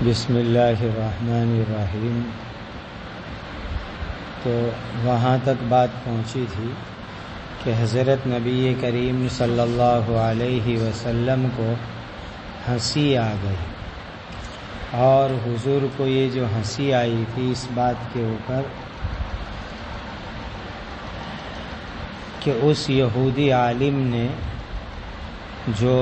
بسم اللہ الرحمن الرحیم۔ تو وہاں تک بات پہنچی تھی کہ حضرت نبی کریم صلی اللہ علیہ وسلم کو ہنسی آ گئی، اور حضور کو یہ جو ہنسی آئی تھی اس بات کے اوپر کہ اس یہودی عالم نے جو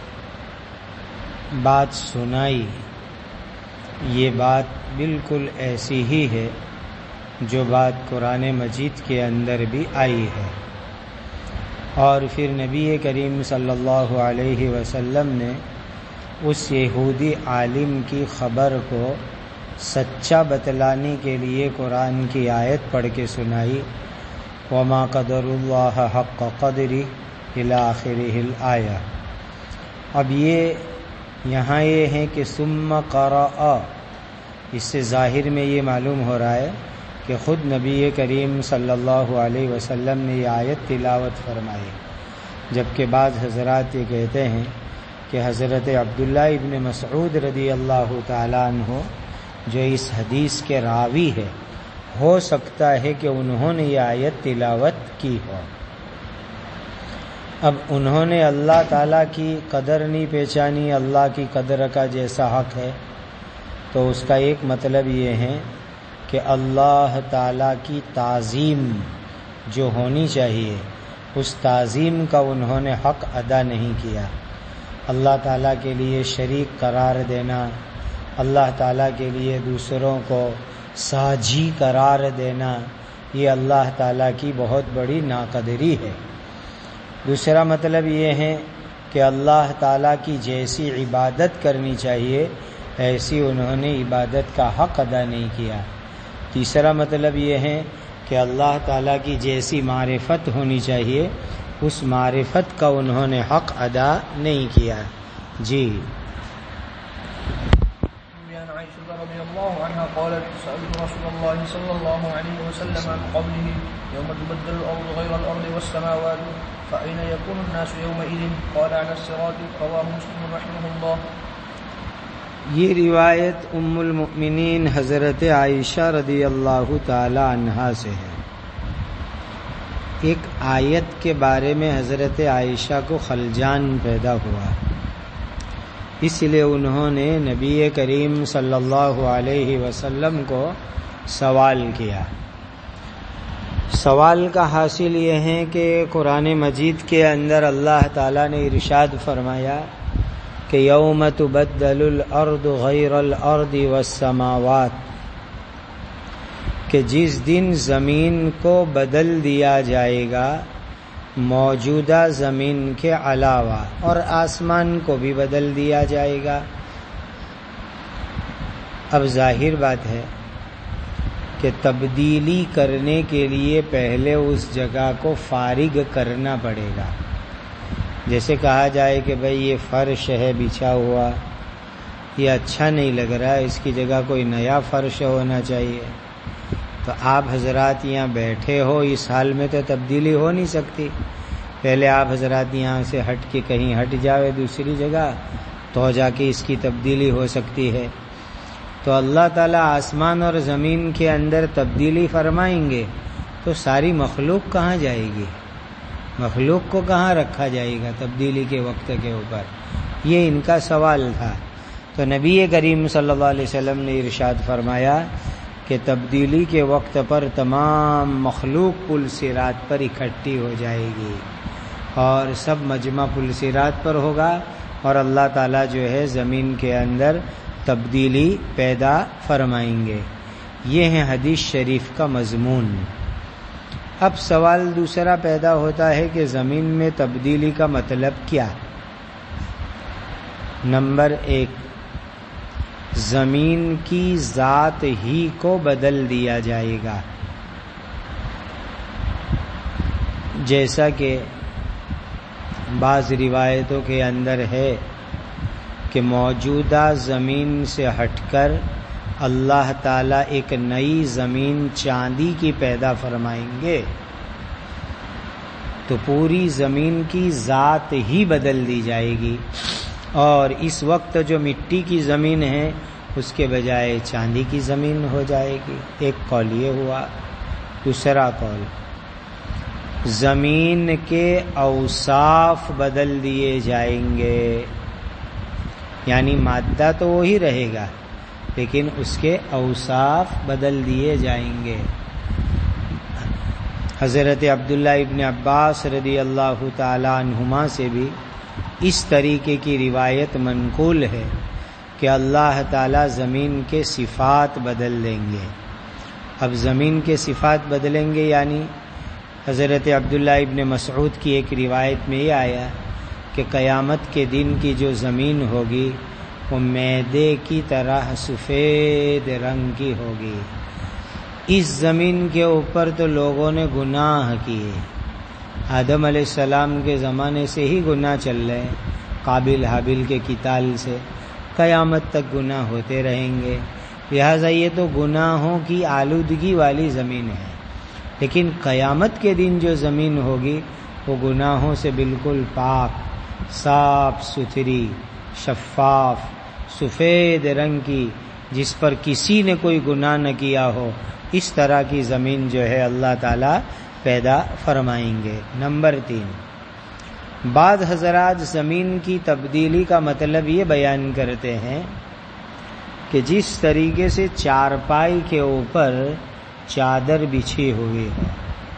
بات سنائی یہ بات بالکل ایسی ہی ہے جو بات قرآن مجید کے اندر بھی آئی ہے، اور پھر نبی کریم صلی اللہ علیہ وسلم نے اس یہودی عالم کی خبر کو سچا بتلانے کے لیے قرآن کی آیت پڑھ کے سنائی، وما قدر اللہ حق قدرہ الی آخرہ الآیہ۔ اب یہاں یہ ہے کہ ثم قرأ، اس سے ظاہر میں یہ معلوم ہو رہا ہے کہ خود نبی کریم صلی اللہ علیہ وسلم نے یہ آیت تلاوت فرمائی، جبکہ بعض حضرات یہ کہتے ہیں کہ حضرت عبداللہ ابن مسعود رضی اللہ تعالیٰ عنہ جو اس حدیث کے راوی ہے، ہو سکتا ہے کہ انہوں نے یہ آیت تلاوت کی ہو۔ اب انہوں نے اللہ تعالیٰ کی قدر نہیں پہچانی، اللہ کی قدر کا جیسا حق ہے، تو اس کا ایک مطلب یہ ہے کہ اللہ تعالیٰ کی تعظیم جو ہونی چاہیے اس تعظیم کا انہوں نے حق ادا نہیں کیا۔ اللہ تعالیٰ کے لیے شریک قرار دینا، اللہ تعالیٰ کے لیے دوسروں کو ساجی قرار دینا، یہ اللہ تعالیٰ کی بہت بڑی ناقدری ہے۔ دوسرا مطلب یہ ہے کہ اللہ تعالیٰ کی جیسی عبادت کرنی چاہیے ایسی انہوں نے عبادت کا حق ادا نہیں کیا۔ تیسرا مطلب یہ ہے کہ اللہ تعالیٰ کی جیسی معرفت ہونی چاہیے اس معرفت کا انہوں نے حق ادا نہیں کیا۔ جی رضي الله عنها قالت سألت رسول الله صلى الله عليه وسلم عن قوله يوم تبدل الأرض غير الأرض والسماوات فأين يكون الناس يومئذ قال على الصراط رواه مسلم رحمه الله۔ یہ روایت ام المؤمنین حضرت عائشہ رضی اللہ تعالی عنہا سے ہے۔ ایک آیت کے بارے میں حضرت عائشہ کو خلجان پیدا ہوا، اس لیے انہوں نے نبی کریم صلی اللہ علیہ وسلم کو سوال کیا۔ سوال کا حاصل یہ ہے کہ قرآن مجید کے اندر اللہ تعالیٰ نے ارشاد فرمایا کہ یوم تبدل الارض غیر الارض والسماوات، کہ جس دن زمین کو بدل دیا جائے گا موجودہ زمین کے علاوہ، اور آسمان کو بھی بدل دیا جائے گا۔ اب ظاہر بات ہے کہ تبدیلی کرنے کے لیے پہلے اس جگہ کو فارغ کرنا پڑے گا۔ جیسے کہا جائے کہ بھئی یہ فرش ہے بچھا ہوا، یہ اچھا نہیں لگ رہا، اس کی جگہ کوئی نیا فرش ہونا چاہیے، تو آپ حضرات یہاں بیٹھے ہو اس حال میں تو تبدیلی ہو نہیں سکتی، پہلے آپ حضرات یہاں سے ہٹ کے کہیں ہٹ جاوے دوسری جگہ تو جا کے اس کی تبدیلی ہو سکتی ہے۔ تو اللہ تعالیٰ آسمان اور زمین کے اندر تبدیلی فرمائیں گے تو ساری مخلوق کہاں جائے گی؟ مخلوق کو کہاں رکھا جائے گا تبدیلی کے وقت کے اوپر؟ یہ ان کا سوال تھا۔ تو نبی کریم صلی اللہ علیہ وسلم نے ارشاد فرمایا کہ تبدیلی کے وقت پر تمام مخلوق پل صراط پر اکٹھی ہو جائے گی، اور سب مجمع پل صراط پر ہوگا، اور اللہ تعالیٰ جو ہے زمین کے اندر تبدیلی پیدا فرمائیں گے۔ یہ ہے حدیث شریف کا مضمون۔ اب سوال دوسرا پیدا ہوتا ہے کہ زمین میں تبدیلی کا مطلب کیا؟ نمبر 1، زمین کی ذات ہی کو بدل دیا جائے گا، جیسا کہ بعض روایتوں کے اندر ہے کہ موجودہ زمین سے ہٹ کر اللہ تعالیٰ ایک نئی زمین چاندی کی پیدا فرمائیں گے، تو پوری زمین کی ذات ہی بدل دی جائے گی، اور اس وقت جو مٹی کی زمین ہے اس کے بجائے چاندی کی زمین ہو جائے گی. ایک قول یہ ہوا. دوسرا قول زمین کے اوصاف بدل دیے جائیں گے، یعنی مادہ تو وہی رہے گا لیکن اس کے اوصاف بدل دیے جائیں گے. حضرت عبداللہ ابن عباس رضی اللہ تعالی عنہما سے بھی اس طریقے کی روایت منقول ہے کہ اللہ تعالی زمین کے صفات بدل دیں گے. اب زمین کے صفات بدلیں گے یعنی حضرت عبداللہ ابن مسعود کی ایک روایت میں یہ آیا کہ قیامت کے دن کی جو زمین ہوگی وہ میدے کی طرح سفید رنگ کی ہوگی. اس زمین کے اوپر تو لوگوں نے گناہ کیے، آدم علیہ السلام کے زمانے سے ہی گناہ چل رہے ہیں، قابل حابل کے قتال سے قیامت تک گناہ ہوتے رہیں گے. لہٰذا یہ تو گناہوں کی آلودگی والی زمین ہے، لیکن قیامت کے دن جو زمین ہوگی وہ گناہوں سے بالکل پاک، صاف ستھری، شفاف، سفید رنگ کی، جس پر کسی نے کوئی گناہ نہ کیا ہو، اس طرح کی زمین جو ہے اللہ تعالیٰ پیدا فرمائیں گے. نمبر 3، بعض حضرات زمین کی تبدیلی کا مطلب یہ بیان کرتے ہیں کہ جس طریقے سے چارپائی کے اوپر چادر بچھی ہوئی ہے،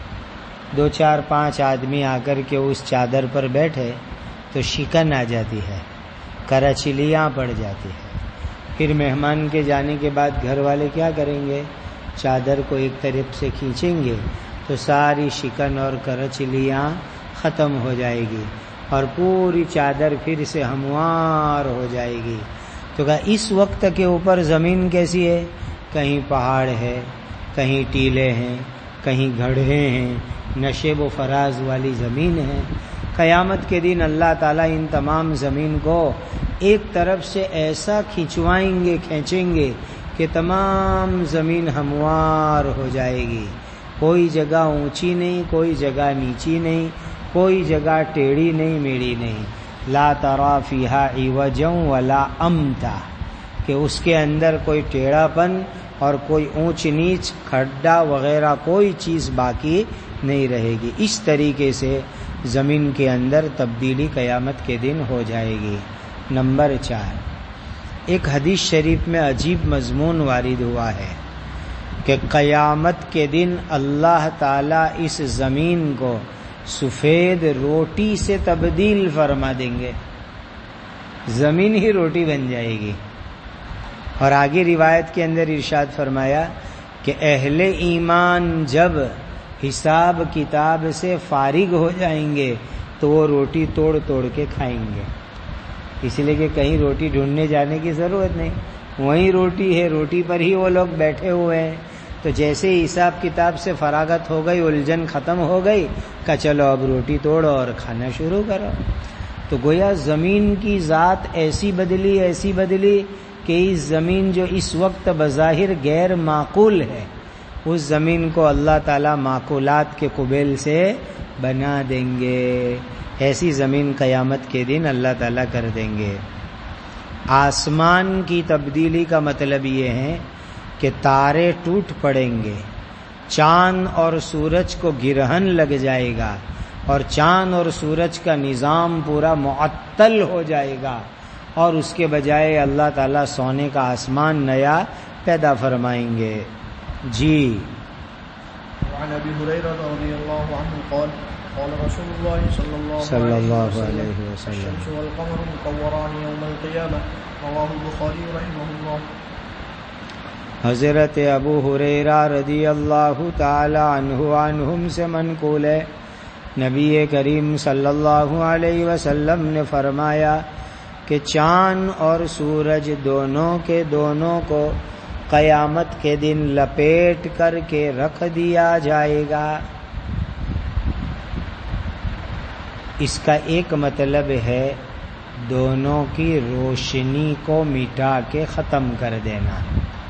2 4 5 آدمی آ کر کے اس چادر پر بیٹھے تو شکن آ جاتی ہے، کرچلیاں پڑ جاتی ہے. پھر مہمان کے جانے کے بعد گھر والے کیا کریں گے؟ چادر کو ایک طرف سے کھینچیں گے تو ساری شکن اور کرچلیاں ختم ہو جائے گی اور پوری چادر پھر سے ہموار ہو جائے گی. تو کہا اس وقت کے اوپر زمین کیسی ہے؟ کہیں پہاڑ ہے، کہیں ٹیلے ہیں، کہیں گڑھے ہیں، نشیب و فراز والی زمین ہے. قیامت کے دن اللہ تعالیٰ ان تمام زمین کو ایک طرف سے ایسا کھینچیں گے کہ تمام زمین ہموار ہو جائے گی. کوئی جگہ اونچی نہیں، کوئی جگہ نیچی نہیں، کوئی جگہ ٹیڑھی نہیں، میڑھی نہیں. لا ترى فيها عوجا ولا امتا، کہ اس کے اندر کوئی ٹیڑھا پن اور کوئی اونچ نیچ، کھڈا وغیرہ کوئی چیز باقی نہیں رہے گی. اس طریقے سے زمین کے اندر تبدیلی قیامت کے دن ہو جائے گی. نمبر 4، ایک حدیث شریف میں عجیب مضمون وارد ہوا ہے کہ قیامت کے دن اللہ تعالیٰ اس زمین کو سفید روٹی سے تبدیل فرما دیں گے، زمین ہی روٹی بن جائے گی. اور آگے روایت کے اندر ارشاد فرمایا کہ اہل ایمان جب حساب کتاب سے فارغ ہو جائیں گے تو وہ روٹی توڑ توڑ کے کھائیں گے، اس لیے کہ کہیں روٹی ڈھونڈنے جانے کی ضرورت نہیں، وہیں روٹی ہے، روٹی پر ہی وہ لوگ بیٹھے ہوئے ہیں. تو جیسے حساب کتاب سے فراغت ہو گئی، الجھن ختم ہو گئی، کہ چلو اب روٹی توڑو اور کھانا شروع کرو. تو گویا زمین کی ذات ایسی بدلی کہ اس زمین جو اس وقت بظاہر غیر معقول ہے، اس زمین کو اللہ تعالیٰ معقولات کے قبیل سے بنا دیں گے. ایسی زمین قیامت کے دن اللہ تعالیٰ کر دیں گے. آسمان کی تبدیلی کا مطلب یہ ہے کہ تارے ٹوٹ پڑیں گے، چاند اور سورج کو گرہن لگ جائے گا اور چاند اور سورج کا نظام پورا معطل ہو جائے گا، اور اس کے بجائے اللہ تعالیٰ سونے کا آسمان نیا پیدا فرمائیں گے. جی وعن ابی ہریرہ رضی اللہ عنہ قال قال رسول اللہ صلی اللہ علیہ وسلم الشمس والقمر مكوران يوم القيامة رواه البخاری رحمہ اللہ. حضرت ابو ہریرہ رضی اللہ تعالی عنہم سے منقول ہے، نبی کریم صلی اللہ علیہ وسلم نے فرمایا کہ چاند اور سورج دونوں کے دونوں کو قیامت کے دن لپیٹ کر کے رکھ دیا جائے گا. اس کا ایک مطلب ہے دونوں کی روشنی کو مٹا کے ختم کر دینا.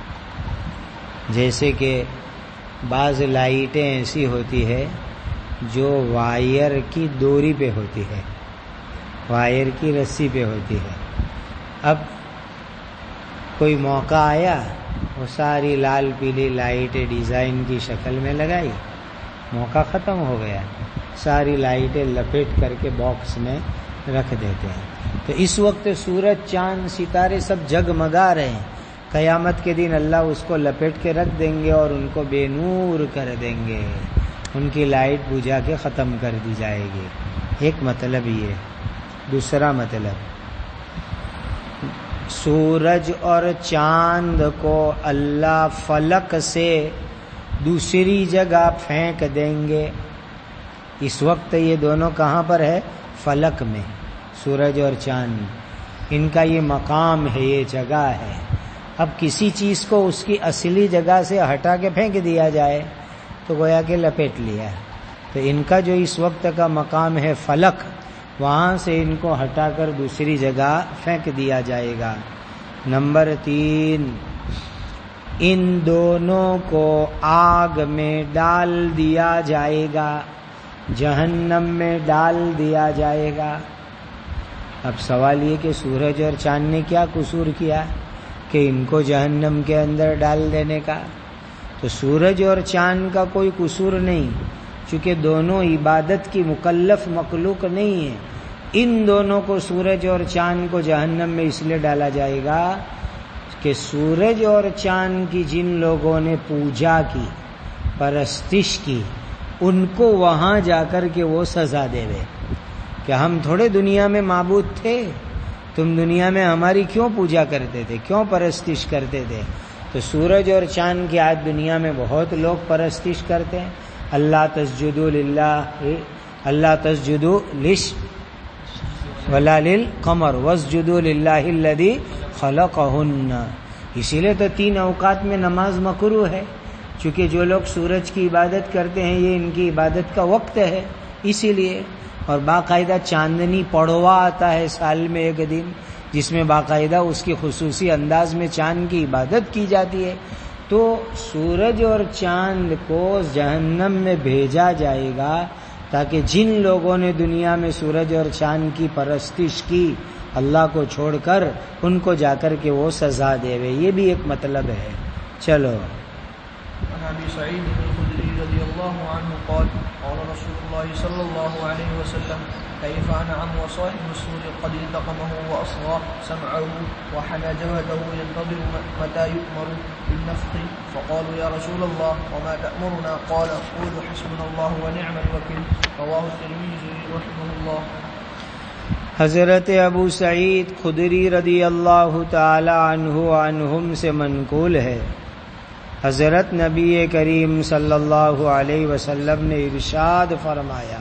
جیسے کہ بعض لائٹیں ایسی ہوتی ہے جو وائر کی ڈوری پہ ہوتی ہے، وائر کی رسی پہ ہوتی ہے. اب کوئی موقع آیا وہ ساری لال پیلی لائٹیں ڈیزائن کی شکل میں لگائی، موقع ختم ہو گیا، ساری لائٹیں لپیٹ کر کے باکس میں رکھ دیتے ہیں۔ تو اس وقت سورج چاند ستارے سب جگمگا رہے ہیں، قیامت کے دن اللہ اس کو لپیٹ کے رکھ دیں گے اور ان کو بے نور کر دیں گے، ان کی لائٹ بجھا کے ختم کر دی جائے گی۔ ایک مطلب یہ۔ دوسرا مطلب، سورج اور چاند کو اللہ فلک سے دوسری جگہ پھینک دیں گے۔ اس وقت یہ دونوں کہاں پر ہے؟ فلک میں، سورج اور چاند، ان کا یہ مقام ہے، یہ جگہ ہے۔ اب کسی چیز کو اس کی اصلی جگہ سے ہٹا کے پھینک دیا جائے تو گویا کہ لپیٹ لیا۔ تو ان کا جو اس وقت کا مقام ہے فلک، وہاں سے ان کو ہٹا کر دوسری جگہ پھینک دیا جائے گا۔ نمبر 3، ان دونوں کو آگ میں ڈال دیا جائے گا، جہنم میں ڈال دیا جائے گا۔ اب سوال یہ کہ سورج اور چاند نے کیا قصور کیا کہ ان کو جہنم کے اندر ڈال دینے کا؟ تو سورج اور چاند کا کوئی قصور نہیں، چونکہ دونوں عبادت کی مکلف مخلوق نہیں ہیں۔ ان دونوں کو، سورج اور چاند کو، جہنم میں اس لیے ڈالا جائے گا کہ سورج اور چاند کی جن لوگوں نے پوجا کی، پرستش کی، ان کو وہاں جا کر کے وہ سزا دے وے کہ ہم تھوڑے دنیا میں معبود تھے، تم دنیا میں ہماری کیوں پوجا کرتے تھے، کیوں پرستش کرتے تھے؟ تو سورج اور چاند کی آج دنیا میں بہت لوگ پرستش کرتے ہیں۔ اللہ تسجدوا للہ، اللہ تسجدوا ولا للقمر واسجدوا للہ الذی خلقہن۔ اسی لیے تو 3 اوقات میں نماز مکروہ ہے، چونکہ جو لوگ سورج کی عبادت کرتے ہیں یہ ان کی عبادت کا وقت ہے، اسی لیے۔ اور باقاعدہ چاندنی پڑوا آتا ہے سال میں ایک دن، جس میں باقاعدہ اس کی خصوصی انداز میں چاند کی عبادت کی جاتی ہے۔ تو سورج اور چاند کو جہنم میں بھیجا جائے گا تاکہ جن لوگوں نے دنیا میں سورج اور چاند کی پرستش کی اللہ کو چھوڑ کر، ان کو جا کر کے وہ سزا دے وے۔ یہ بھی ایک مطلب ہے۔ چلو، عن ابي سعيد الخدري رضي الله عنه قال قال رسول الله صلى الله عليه وسلم كيف انعم وصاحب السور قد التقمه واصغى سمعه وحنى جبهته ينتظر متى يؤمر بالنفخ فقالوا يا رسول الله وما تأمرنا قال قولوا حسبنا الله ونعم الوكيل رواه الترمذي رحمه الله۔ حضرت ابو سعید خدری رضی اللہ تعالی عنہم سے منقول ہے، حضرت نبی کریم صلی اللہ علیہ وسلم نے ارشاد فرمایا،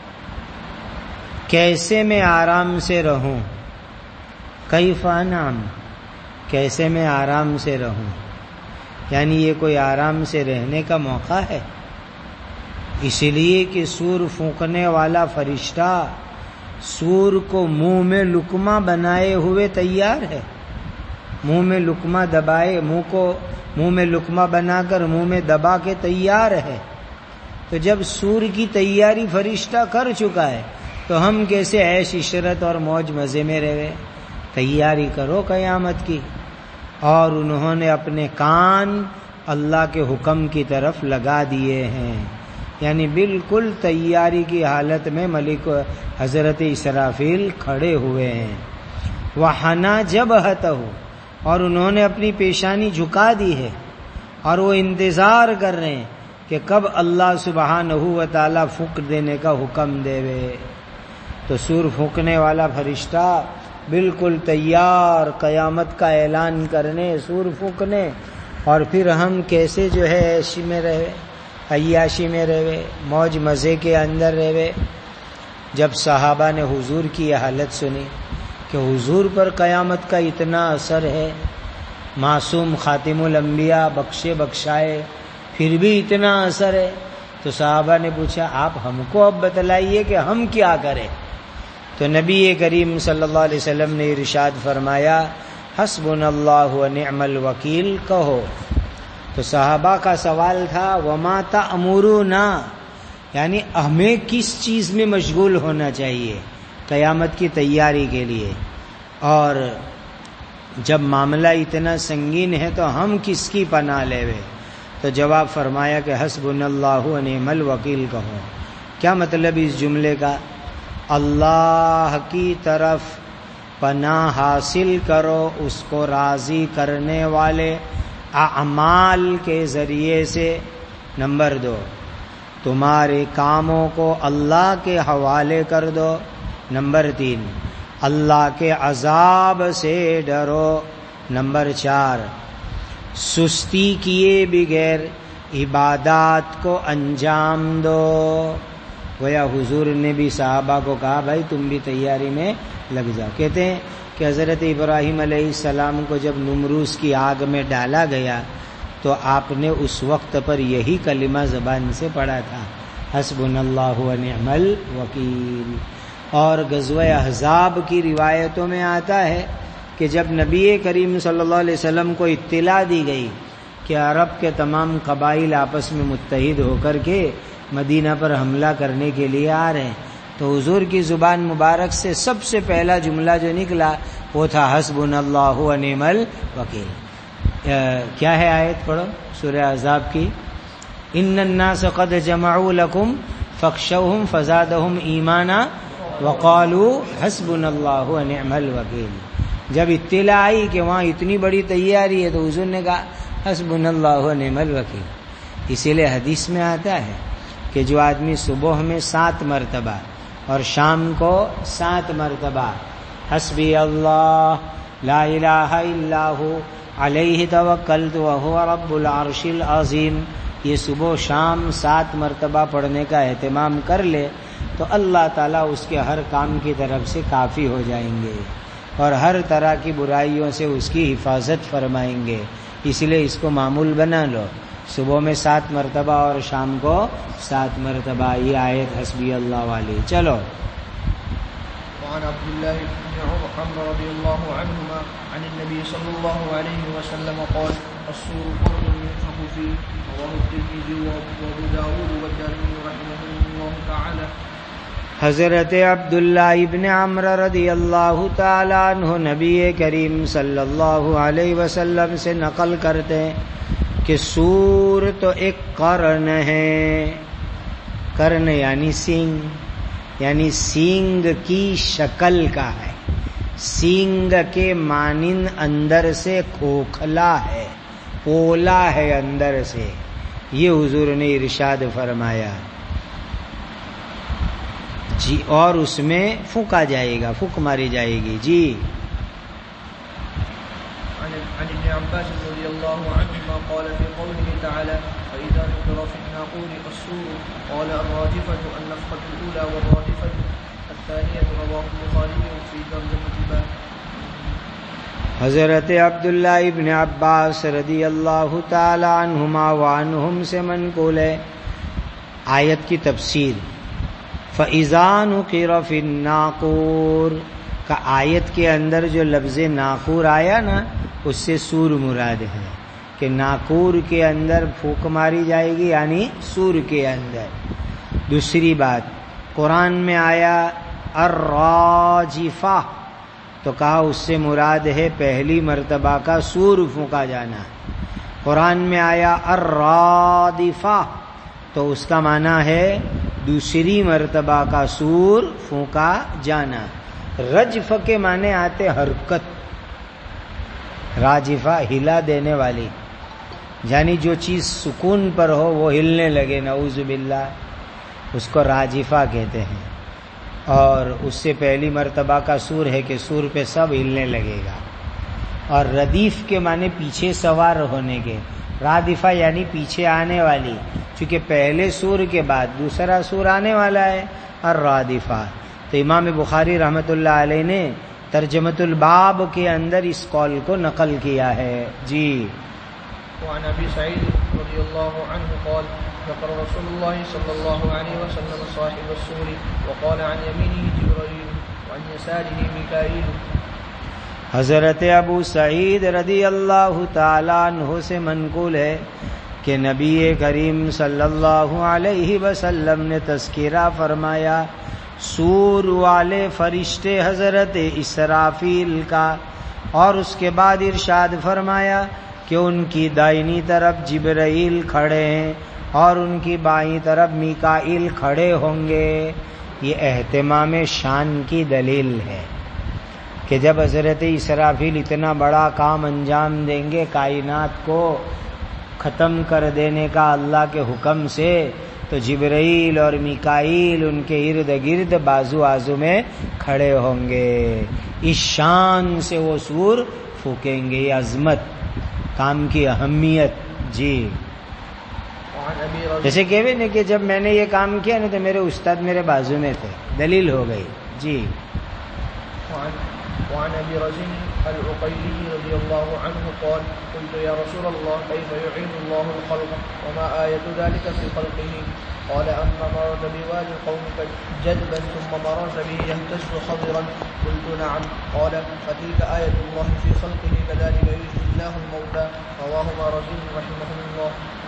کیسے میں آرام سے رہوں، کیف انعم، کیسے میں آرام سے رہوں، یعنی یہ کوئی آرام سے رہنے کا موقع ہے؟ اس لیے کہ سور پھونکنے والا فرشتہ سور کو منہ میں لقمہ بنائے ہوئے تیار ہے، منہ میں لقمہ دبائے، منہ میں لقمہ بنا کر منہ میں دبا کے تیار ہے۔ تو جب سور کی تیاری فرشتہ کر چکا ہے تو ہم کیسے عیش عشرت اور موج مزے میں رہے؟ تیاری کرو قیامت کی۔ اور انہوں نے اپنے کان اللہ کے حکم کی طرف لگا دیے ہیں، یعنی بالکل تیاری کی حالت میں ملک حضرت اسرافیل کھڑے ہوئے ہیں۔ وحنا جبہتہ، اور انہوں نے اپنی پیشانی جھکا دی ہے اور وہ انتظار کر رہے ہیں کہ کب اللہ سبحانہ و تعالی پھونک دینے کا حکم دے وے۔ تو سور پھونکنے والا فرشتہ بالکل تیار قیامت کا اعلان کرنے، سور پھونکنے، اور پھر ہم کیسے جو ہے عیشی میں رہے، عیاشی میں رہے، موج مزے کے اندر رہے۔ جب صحابہ نے حضور کی یہ حالت سنی کہ حضور پر قیامت کا اتنا اثر ہے، معصوم خاتم الانبیاء بخشے بخشائے، پھر بھی اتنا اثر ہے، تو صحابہ نے پوچھا آپ ہم کو اب بتلائیے کہ ہم کیا کریں؟ تو نبی کریم صلی اللہ علیہ وسلم نے ارشاد فرمایا حسبنا اللہ ونعم الوکیل کہو۔ تو صحابہ کا سوال تھا وما تأمرنا، یعنی ہمیں کس چیز میں مشغول ہونا چاہیے قیامت کی تیاری کے لیے؟ اور جب معاملہ اتنا سنگین ہے تو ہم کس کی پناہ لے؟ تو جواب فرمایا کہ حسبنا اللہ و نعم الوکیل کہو۔ کیا مطلب اس جملے کا؟ اللہ کی طرف پناہ حاصل کرو، اس کو راضی کرنے والے اعمال کے ذریعے سے۔ نمبر 2، تمہارے کاموں کو اللہ کے حوالے کر دو۔ نمبر 3، اللہ کے عذاب سے ڈرو۔ نمبر 4، سستی کیے بغیر عبادات کو انجام دو۔ گویا حضور نے بھی صحابہ کو کہا بھائی تم بھی تیاری میں لگ جاؤ۔ کہتے ہیں کہ حضرت ابراہیم علیہ السلام کو جب نمروز کی آگ میں ڈالا گیا تو آپ نے اس وقت پر یہی کلمہ زبان سے پڑھا تھا، حسبنا اللہ و نعم الوکیل۔ اور غزوہ احزاب کی روایتوں میں آتا ہے کہ جب نبی کریم صلی اللہ علیہ وسلم کو اطلاع دی گئی کہ عرب کے تمام قبائل آپس میں متحد ہو کر کے مدینہ پر حملہ کرنے کے لیے آ رہے ہیں، تو حضور کی زبان مبارک سے سب سے پہلا جملہ جو نکلا وہ تھا حسبنا اللہ و نعم الوکیل۔ کیا ہے آیت پڑھو سورہ احزاب کی، ان الناس قد جمعوا لکم فاخشوہم فزادہم ایمانا وقالوا حسبنا اللہ و نعم الوکیل۔ جب اطلاع آئی کہ وہاں اتنی بڑی تیاری ہے تو حضور نے کہا حسبنا اللہ و نعم الوکیل۔ اسی لیے حدیث میں آتا ہے کہ جو آدمی صبح میں 7 مرتبہ اور شام کو 7 مرتبہ حسبی اللہ لا الہ الا ہو علیہ توکلت وہو رب العرش العظیم، یہ صبح و شام 7 مرتبہ پڑھنے کا اہتمام کر لے تو اللہ تعالیٰ اس کے ہر کام کی طرف سے کافی ہو جائیں گے اور ہر طرح کی برائیوں سے اس کی حفاظت فرمائیں گے۔ اس لیے اس کو معمول بنا لو، صبح میں 7 مرتبہ اور شام کو 7 مرتبہ یہ آیت حسبی اللہ والی۔ چلو وعن عبد الله بن عمرو رضي الله عنهما عن النبي صلى الله عليه وسلم قال الصور فرد ينفخ فيه، رواه الترمذي وابو داود والدارمي رحمهم الله تعالى۔ حضرت عبداللہ ابن عمرو رضی اللہ تعالی عنہ نبی کریم صلی اللہ علیہ وسلم سے نقل کرتے ہیں کہ سور تو ایک قرن ہے، قرن یعنی سینگ، یعنی سینگ کی شکل کا ہے، سینگ کے مانند اندر سے کھوکھلا ہے، پولا ہے اندر سے، یہ حضور نے ارشاد فرمایا جی، اور اس میں پھونکا جائے گا، پھونک ماری جائے گی جی۔ عن ابن عباس رضی اللہ عنہما قال في قوله تعالى فإذا نقر في الناقور الصور قال الراجفة النفخة الأولى والراجفة الثانية، رواه البخاري في ترجمة الباب۔ حضرت عبداللہ ابن عباس رضی اللہ تعالی عنہما وعنہم سے منقول ہے آیت کی تفسیر، فَإِذَا نُقِرَ فِي النَّاقُورِ کا آیت کے اندر جو لفظ ناقور آیا نا اس سے سور مراد ہے کہ ناقور کے اندر پھونک ماری جائے گی، یعنی سور کے اندر۔ دوسری بات قرآن میں آیا الراجفہ تو کہا اس سے مراد ہے پہلی مرتبہ کا سور پھونکا جانا۔ قرآن میں آیا الرادفہ تو اس کا معنی ہے دوسری مرتبہ کا سور پھونکا جانا۔ رجف کے معنی آتے حرکت، راجفہ ہلا دینے والی، یعنی جو چیز سکون پر ہو وہ ہلنے لگے، نعوذ باللہ، اس کو راجفہ کہتے ہیں۔ اور اس سے پہلی مرتبہ کا سور ہے کہ سور پہ سب ہلنے لگے گا۔ اور ردیف کے معنی پیچھے سوار ہونے کے، رادفہ یعنی پیچھے آنے والی، چونکہ پہلے سور کے بعد دوسرا سور آنے والا ہے الرادفہ۔ تو امام بخاری رحمۃ اللہ علیہ نے ترجمۃ الباب کے اندر اس قول کو نقل کیا ہے جی۔ وعن ابي سعيد رضي الله عنه قال ذكر رسول الله صلى الله عليه وسلم صاحب السور وقال عن يمينه جبريل وعن يساره ميكائيل۔ حضرت ابو سعید رضی اللہ تعالیٰ عنہ سے منقول ہے کہ نبی کریم صلی اللہ علیہ وسلم نے تذکرہ فرمایا سور والے فرشتے حضرت اسرافیل کا اور اس کے بعد ارشاد فرمایا کہ ان کی دائنی طرف جبرائیل کھڑے ہیں اور ان کی بائیں طرف میکائیل کھڑے ہوں گے. یہ اہتمام شان کی دلیل ہے کہ جب حضرت اسرافیل اتنا بڑا کام انجام دیں گے، کائنات کو ختم کر دینے کا اللہ کے حکم سے، تو جبرائیل اور میکائیل ان کے ارد گرد بازو آزو میں کھڑے ہوں گے. اس شان سے وہ سور پھونکیں گے. یہ عظمت، کام کی اہمیت. جی جیسے کہوے نا کہ جب میں نے یہ کام کیا نا تو میرے استاد میرے بازو میں تھے، دلیل ہو گئی. جی وعن ابي رزين العقيلي رضي الله عنه قال قلت يا رسول الله كيف يعيد الله الخلق وما آية ذلك في خلقه قال أما مررت بواد القوم جدبا ثم مررت به يهتز خضرا قلت نعم قال فتلك آية الله في خلقه كذلك يحيي الله الموتى رواه رزين رحمه الله.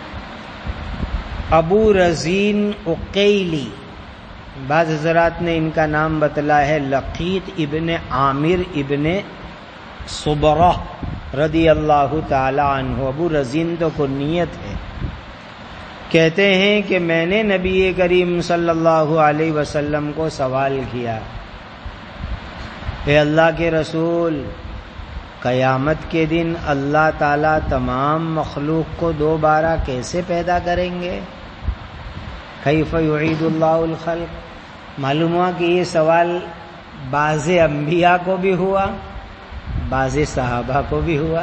ابو رزین عقیلی، بعض حضرات نے ان کا نام بتلا ہے لقیط ابن عامر ابن صبرہ رضی اللہ تعالی عنہ. ابو رزین تو کنیت ہے. کہتے ہیں کہ میں نے نبی کریم صلی اللہ علیہ وسلم کو سوال کیا، اے اللہ کے رسول، قیامت کے دن اللہ تعالیٰ تمام مخلوق کو دوبارہ کیسے پیدا کریں گے؟ کیف یعید اللہ الخلق. معلوم ہوا کہ یہ سوال بعض انبیاء کو بھی ہوا، بعض صحابہ کو بھی ہوا.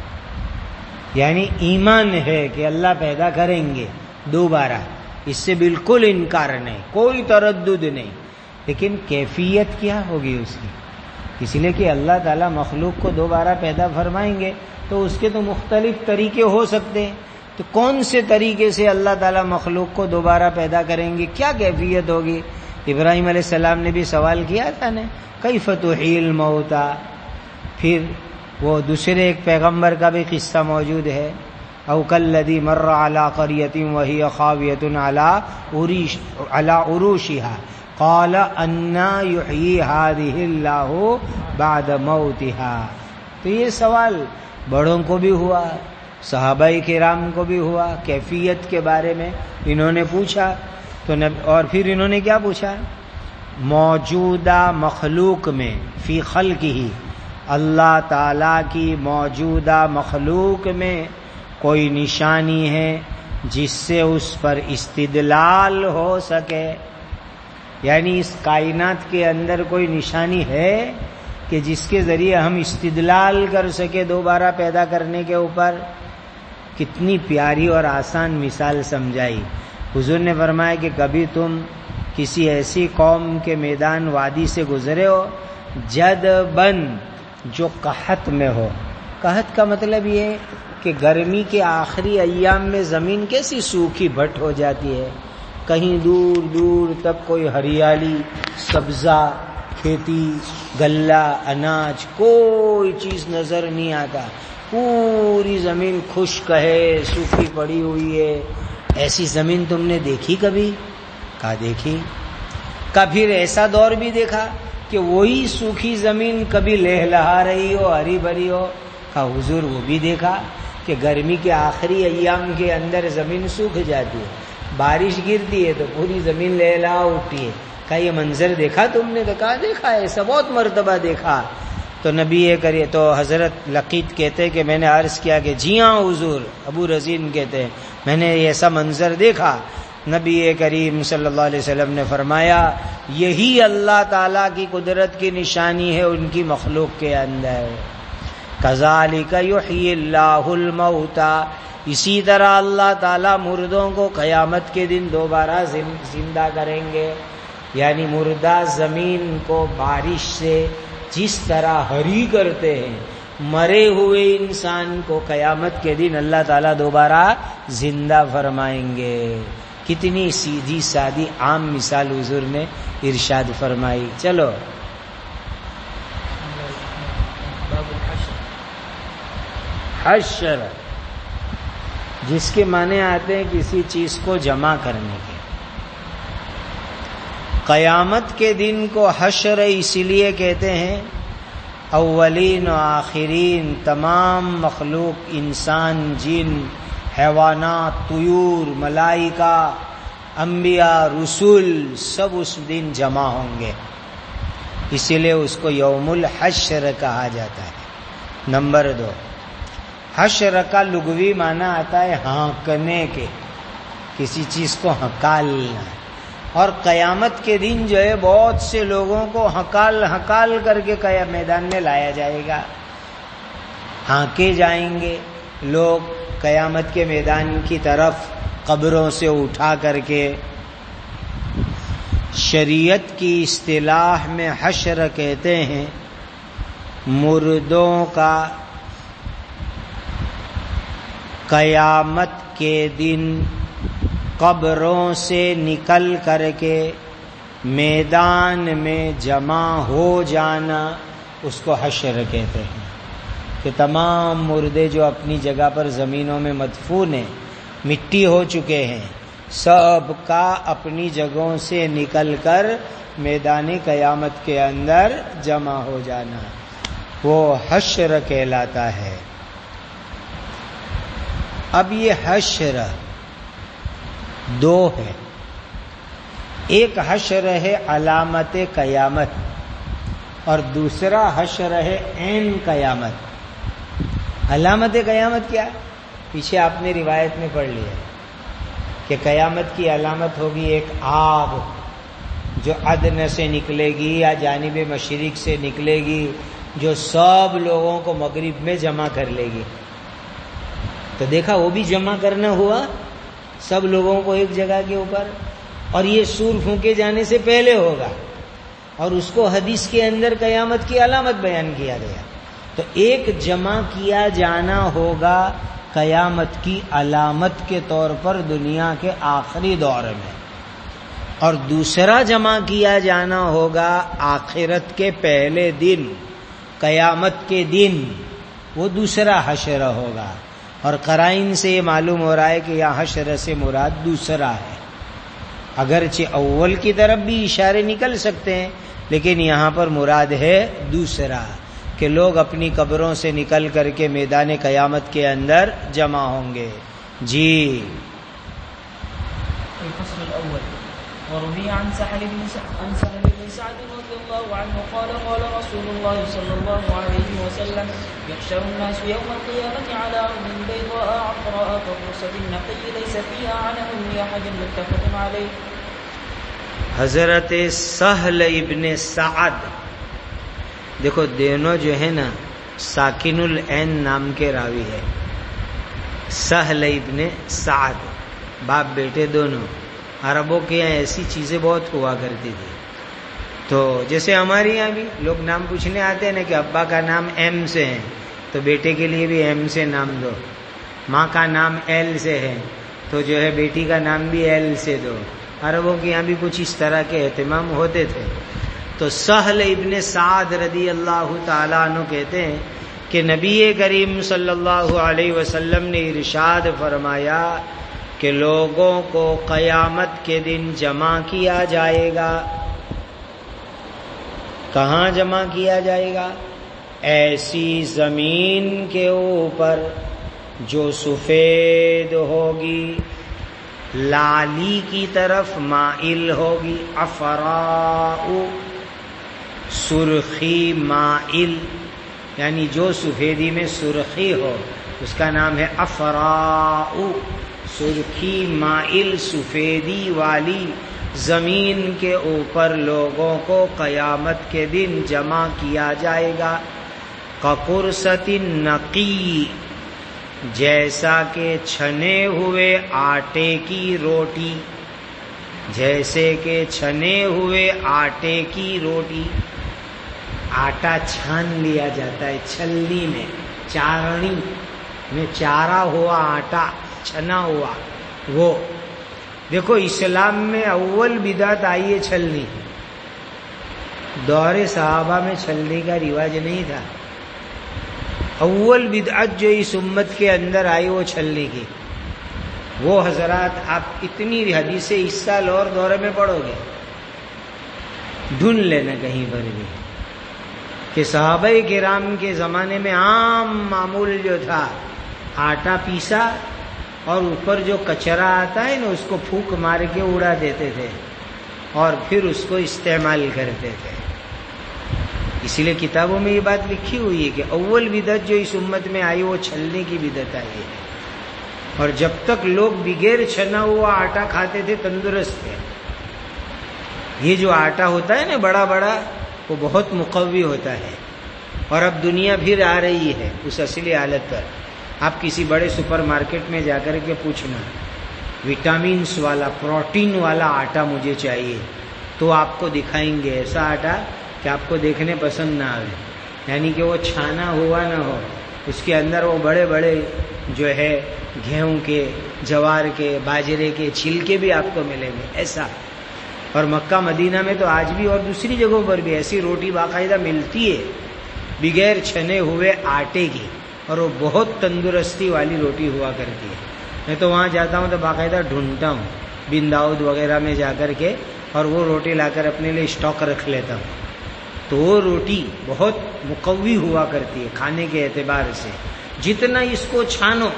یعنی ایمان ہے کہ اللہ پیدا کریں گے دوبارہ، اس سے بالکل انکار نہیں، کوئی تردد نہیں. لیکن کیفیت کیا ہوگی اس کی؟ اس لیے کہ اللہ تعالیٰ مخلوق کو دوبارہ پیدا فرمائیں گے تو اس کے تو مختلف طریقے ہو سکتے ہیں. تو کون سے طریقے سے اللہ تعالیٰ مخلوق کو دوبارہ پیدا کریں گے؟ کیا کیفیت ہوگی؟ ابراہیم علیہ السلام نے بھی سوال کیا تھا نا، کیف تحیی الموتى. پھر وہ دوسرے ایک پیغمبر کا بھی قصہ موجود ہے، او کالذی مر علی قریۃ وہی خاویۃ علی عروشها قال انا یحیی هذه اللہ بعد موتها. تو یہ سوال بڑوں کو بھی ہوا، صحابہ کرام کو بھی ہوا. کیفیت کے بارے میں انہوں نے پوچھا تو اور پھر انہوں نے کیا پوچھا؟ موجودہ مخلوق میں، فی خلقہ، اللہ تعالی کی موجودہ مخلوق میں کوئی نشانی ہے جس سے اس پر استدلال ہو سکے؟ یعنی اس کائنات کے اندر کوئی نشانی ہے کہ جس کے ذریعے ہم استدلال کر سکے دوبارہ پیدا کرنے کے اوپر؟ کتنی پیاری اور آسان مثال سمجھائی. حضور نے فرمایا کہ کبھی تم کسی ایسی قوم کے میدان وادی سے گزرے ہو جدبن، جو قحط میں ہو. قحط کا مطلب یہ ہے کہ گرمی کے آخری ایام میں زمین کیسی سوکھی بھٹ ہو جاتی ہے، کہیں دور دور تک کوئی ہریالی، سبزہ، کھیتی، غلہ، اناج، کوئی چیز نظر نہیں آتا. پوری زمین خشک ہے، سوکھی پڑی ہوئی ہے. ایسی زمین تم نے دیکھی کبھی؟ کہا دیکھی. پھر ایسا دور بھی دیکھا کہ وہی سوکھی زمین کبھی لہلہا رہی ہو، ہری بھری ہو؟ کہا حضور وہ بھی دیکھا کہ گرمی کے آخری ایام کے اندر زمین سوکھ جاتی ہے، بارش گرتی ہے تو پوری زمین لہلہا اٹھتی ہے. کہا یہ منظر دیکھا تم نے؟ تو کہا دیکھا، ایسا بہت مرتبہ دیکھا. تو نبی کرے تو حضرت لقیط کہتے کہ میں نے عرض کیا کہ جی ہاں حضور. ابو رزین کہتے ہیں میں نے ایسا منظر دیکھا. نبی کریم صلی اللہ علیہ وسلم نے فرمایا یہی اللہ تعالیٰ کی قدرت کی نشانی ہے ان کی مخلوق کے اندر. کذالک یحیی اللہ الموتى، اسی طرح اللہ تعالیٰ مردوں کو قیامت کے دن دوبارہ زندہ کریں گے. یعنی مردہ زمین کو بارش سے جس طرح ہری کرتے ہیں، مرے ہوئے انسان کو قیامت کے دن اللہ تعالیٰ دوبارہ زندہ فرمائیں گے. کتنی سیدھی سادی عام مثال حضور نے ارشاد فرمائی. چلو حشر، جس کے معنی آتے ہیں کسی چیز کو جمع کرنے کے. قیامت کے دن کو حشر اس لیے کہتے ہیں اولین و آخرین تمام مخلوق، انسان، جن، حیوانات، طیور، ملائکہ، انبیاء، رسول، سب اس دن جمع ہوں گے. اسی لیے اس کو یوم الحشر کہا جاتا ہے. نمبر 2، حشر کا لغوی معنی آتا ہے ہانکنے کے، کسی چیز کو ہکالنا. اور قیامت کے دن جو ہے بہت سے لوگوں کو ہکال کر کے میدان میں لایا جائے گا، ہانکے جائیں گے لوگ قیامت کے میدان کی طرف قبروں سے اٹھا کر کے. شریعت کی اصطلاح میں حشر کہتے ہیں مردوں کا قیامت کے دن قبروں سے نکل کر کے میدان میں جمع ہو جانا، اس کو حشر کہتے ہیں. کہ تمام مردے جو اپنی جگہ پر زمینوں میں مدفون ہیں، مٹی ہو چکے ہیں، سب کا اپنی جگہوں سے نکل کر میدان قیامت کے اندر جمع ہو جانا، وہ حشر کہلاتا ہے. اب یہ حشر 2 ہے. ایک حشر ہے علامت قیامت، اور دوسرا حشر ہے عین قیامت. علامت قیامت کیا؟ پیچھے آپ نے روایت میں پڑھ لیا کہ قیامت کی علامت ہوگی ایک آگ جو عدن سے نکلے گی یا جانب مشرق سے نکلے گی، جو سب لوگوں کو مغرب میں جمع کر لے گی. تو دیکھا وہ بھی جمع کرنا ہوا سب لوگوں کو ایک جگہ کے اوپر، اور یہ سور پھونکے جانے سے پہلے ہوگا، اور اس کو حدیث کے اندر قیامت کی علامت بیان کیا گیا. تو ایک جمع کیا جانا ہوگا قیامت کی علامت کے طور پر دنیا کے آخری دور میں، اور دوسرا جمع کیا جانا ہوگا آخرت کے پہلے دن، قیامت کے دن، وہ دوسرا حشر ہوگا. اور قرائن سے یہ معلوم ہو رہا ہے کہ یہ حشر سے مراد دوسرا ہے. اگرچہ اول کی طرف بھی اشارے نکل سکتے ہیں، لیکن یہاں پر مراد ہے دوسرا، کہ لوگ اپنی قبروں سے نکل کر کے میدان قیامت کے اندر جمع ہوں گے. جی. الفصل الأول. وروي عن سهل بن سعد رضي الله عنه قال قال رسول الله صلى الله عليه وسلم يحشر الناس يوم القيامة على أرض بيضاء عفراء كفرصة النقي ليس فيها علم لأحد متفق عليه. حضرت سہل ابن سعد، دیکھو دونوں جو ہے نا ساکن العین نام کے راوی ہے. سہل ابن سعد، باپ بیٹے دونوں. عربوں کے یہاں ایسی چیزیں بہت ہوا کرتی تھی. تو جیسے ہمارے یہاں بھی لوگ نام پوچھنے آتے ہیں نا کہ ابا کا نام ایم سے ہے تو بیٹے کے لیے بھی ایم سے نام دو، ماں کا نام ایل سے ہے تو جو ہے بیٹی کا نام بھی ایل سے دو. عربوں کے یہاں بھی کچھ اس طرح کے اہتمام ہوتے تھے. تو سہل ابن سعد رضی اللہ تعالیٰ عنہ کہتے ہیں کہ نبی کریم صلی اللہ علیہ وسلم نے ارشاد فرمایا کہ لوگوں کو قیامت کے دن جمع کیا جائے گا. کہاں جمع کیا جائے گا؟ ایسی زمین کے اوپر جو سفید ہوگی، لالی کی طرف مائل ہوگی. افراء، سرخی مائل، یعنی جو سفیدی میں سرخی ہو اس کا نام ہے افراء. سرخی مائل سفیدی والی زمین کے اوپر لوگوں کو قیامت کے دن جمع کیا جائے گا. کقرصۃ النقی، جیسا کہ چھنے ہوئے آٹے کی روٹی، جیسے کہ چھنے ہوئے آٹے کی روٹی. آٹا چھان لیا جاتا ہے چھلنی میں، چارنی میں چارا ہوا آٹا چھنا ہوا. وہ دیکھو اسلام میں اول بدعت آئی ہے چھلنی. دور صحابہ میں چھلنی کا رواج نہیں تھا. اول بدعت جو اس امت کے اندر آئی وہ چھلنی کی. وہ حضرات آپ اتنی حدیثیں اس سال اور دورے میں پڑھو گے، ڈھونڈ لینا کہیں پر بھی کہ صحابہ کرام کے زمانے میں عام معمول جو تھا آٹا پیسا اور اوپر جو کچرا آتا ہے نا اس کو پھونک مار کے اڑا دیتے تھے اور پھر اس کو استعمال کرتے تھے. اسی لیے کتابوں میں یہ بات لکھی ہوئی ہے کہ اول بدعت جو اس امت میں آئی وہ چھلنے کی بدعت آئی ہے. اور جب تک لوگ بغیر چھنا ہوا آٹا کھاتے تھے تندرست تھے. یہ جو آٹا ہوتا ہے نا بڑا بڑا وہ بہت مقوی ہوتا ہے. اور اب دنیا پھر آ رہی ہے اس اصلی حالت پر. آپ کسی بڑے سپر مارکیٹ میں جا کر کے پوچھنا وٹامنس والا پروٹین والا آٹا مجھے چاہیے تو آپ کو دکھائیں گے ایسا آٹا کہ آپ کو دیکھنے پسند نہ آئے. یعنی کہ وہ چھانا ہوا نہ ہو, اس کے اندر وہ بڑے بڑے جو ہے گیہوں کے, جوار کے, باجرے کے چھلکے بھی آپ کو ملیں گے ایسا. اور مکہ مدینہ میں تو آج بھی اور دوسری جگہوں پر بھی ایسی روٹی باقاعدہ ملتی ہے بغیر چھنے ہوئے آٹے کی, اور وہ بہت تندرستی والی روٹی ہوا کرتی ہے. میں تو وہاں جاتا ہوں تو باقاعدہ ڈھونڈتا ہوں بن داؤد وغیرہ میں جا کر کے اور وہ روٹی لا کر اپنے لیے اسٹاک رکھ لیتا ہوں. تو وہ روٹی بہت مقوی ہوا کرتی ہے کھانے کے اعتبار سے. جتنا اس کو چھانو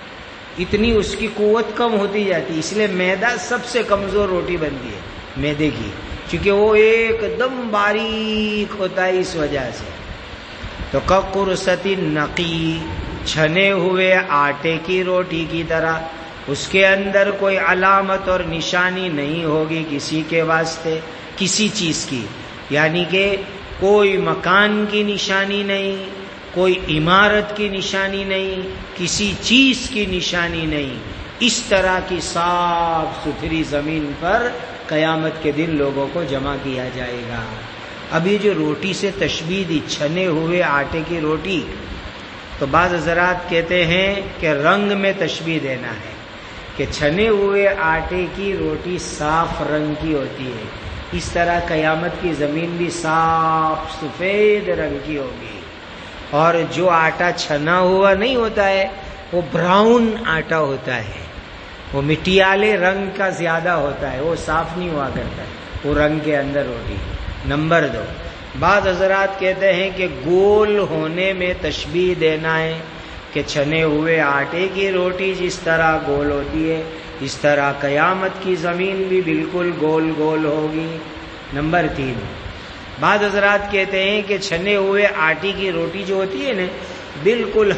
اتنی اس کی قوت کم ہوتی جاتی. اس لیے میدا سب سے کمزور روٹی بنتی ہے میدے کی, کیونکہ وہ ایک دم باریک ہوتا ہے اس وجہ سے. تو کقرصۃ نقی, چھنے ہوئے آٹے کی روٹی کی طرح اس کے اندر کوئی علامت اور نشانی نہیں ہوگی کسی کے واسطے کسی چیز کی. یعنی کہ کوئی مکان کی نشانی نہیں, کوئی عمارت کی نشانی نہیں, کسی چیز کی نشانی نہیں. اس طرح کی صاف ستھری زمین پر قیامت کے دن لوگوں کو جمع کیا جائے گا. اب یہ جو روٹی سے تشبیہ دی چھنے ہوئے آٹے کی روٹی, تو بعض حضرات کہتے ہیں کہ رنگ میں تشبیہ دینا ہے کہ چھنے ہوئے آٹے کی روٹی صاف رنگ کی ہوتی ہے. اس طرح قیامت کی زمین بھی صاف سفید رنگ کی ہوگی. اور جو آٹا چھنا ہوا نہیں ہوتا ہے وہ براؤن آٹا ہوتا ہے, وہ مٹیالے رنگ کا زیادہ ہوتا ہے, وہ صاف نہیں ہوا کرتا ہے وہ رنگ کے اندر روٹی. نمبر 2, بعض حضرات کہتے ہیں کہ گول ہونے میں تشبیہ دینا ہے کہ چھنے ہوئے آٹے کی روٹی جس طرح گول ہوتی ہے اس طرح قیامت کی زمین بھی بالکل گول گول ہوگی. نمبر 3, بعض حضرات کہتے ہیں کہ چھنے ہوئے آٹے کی روٹی جو ہوتی ہے نا بالکل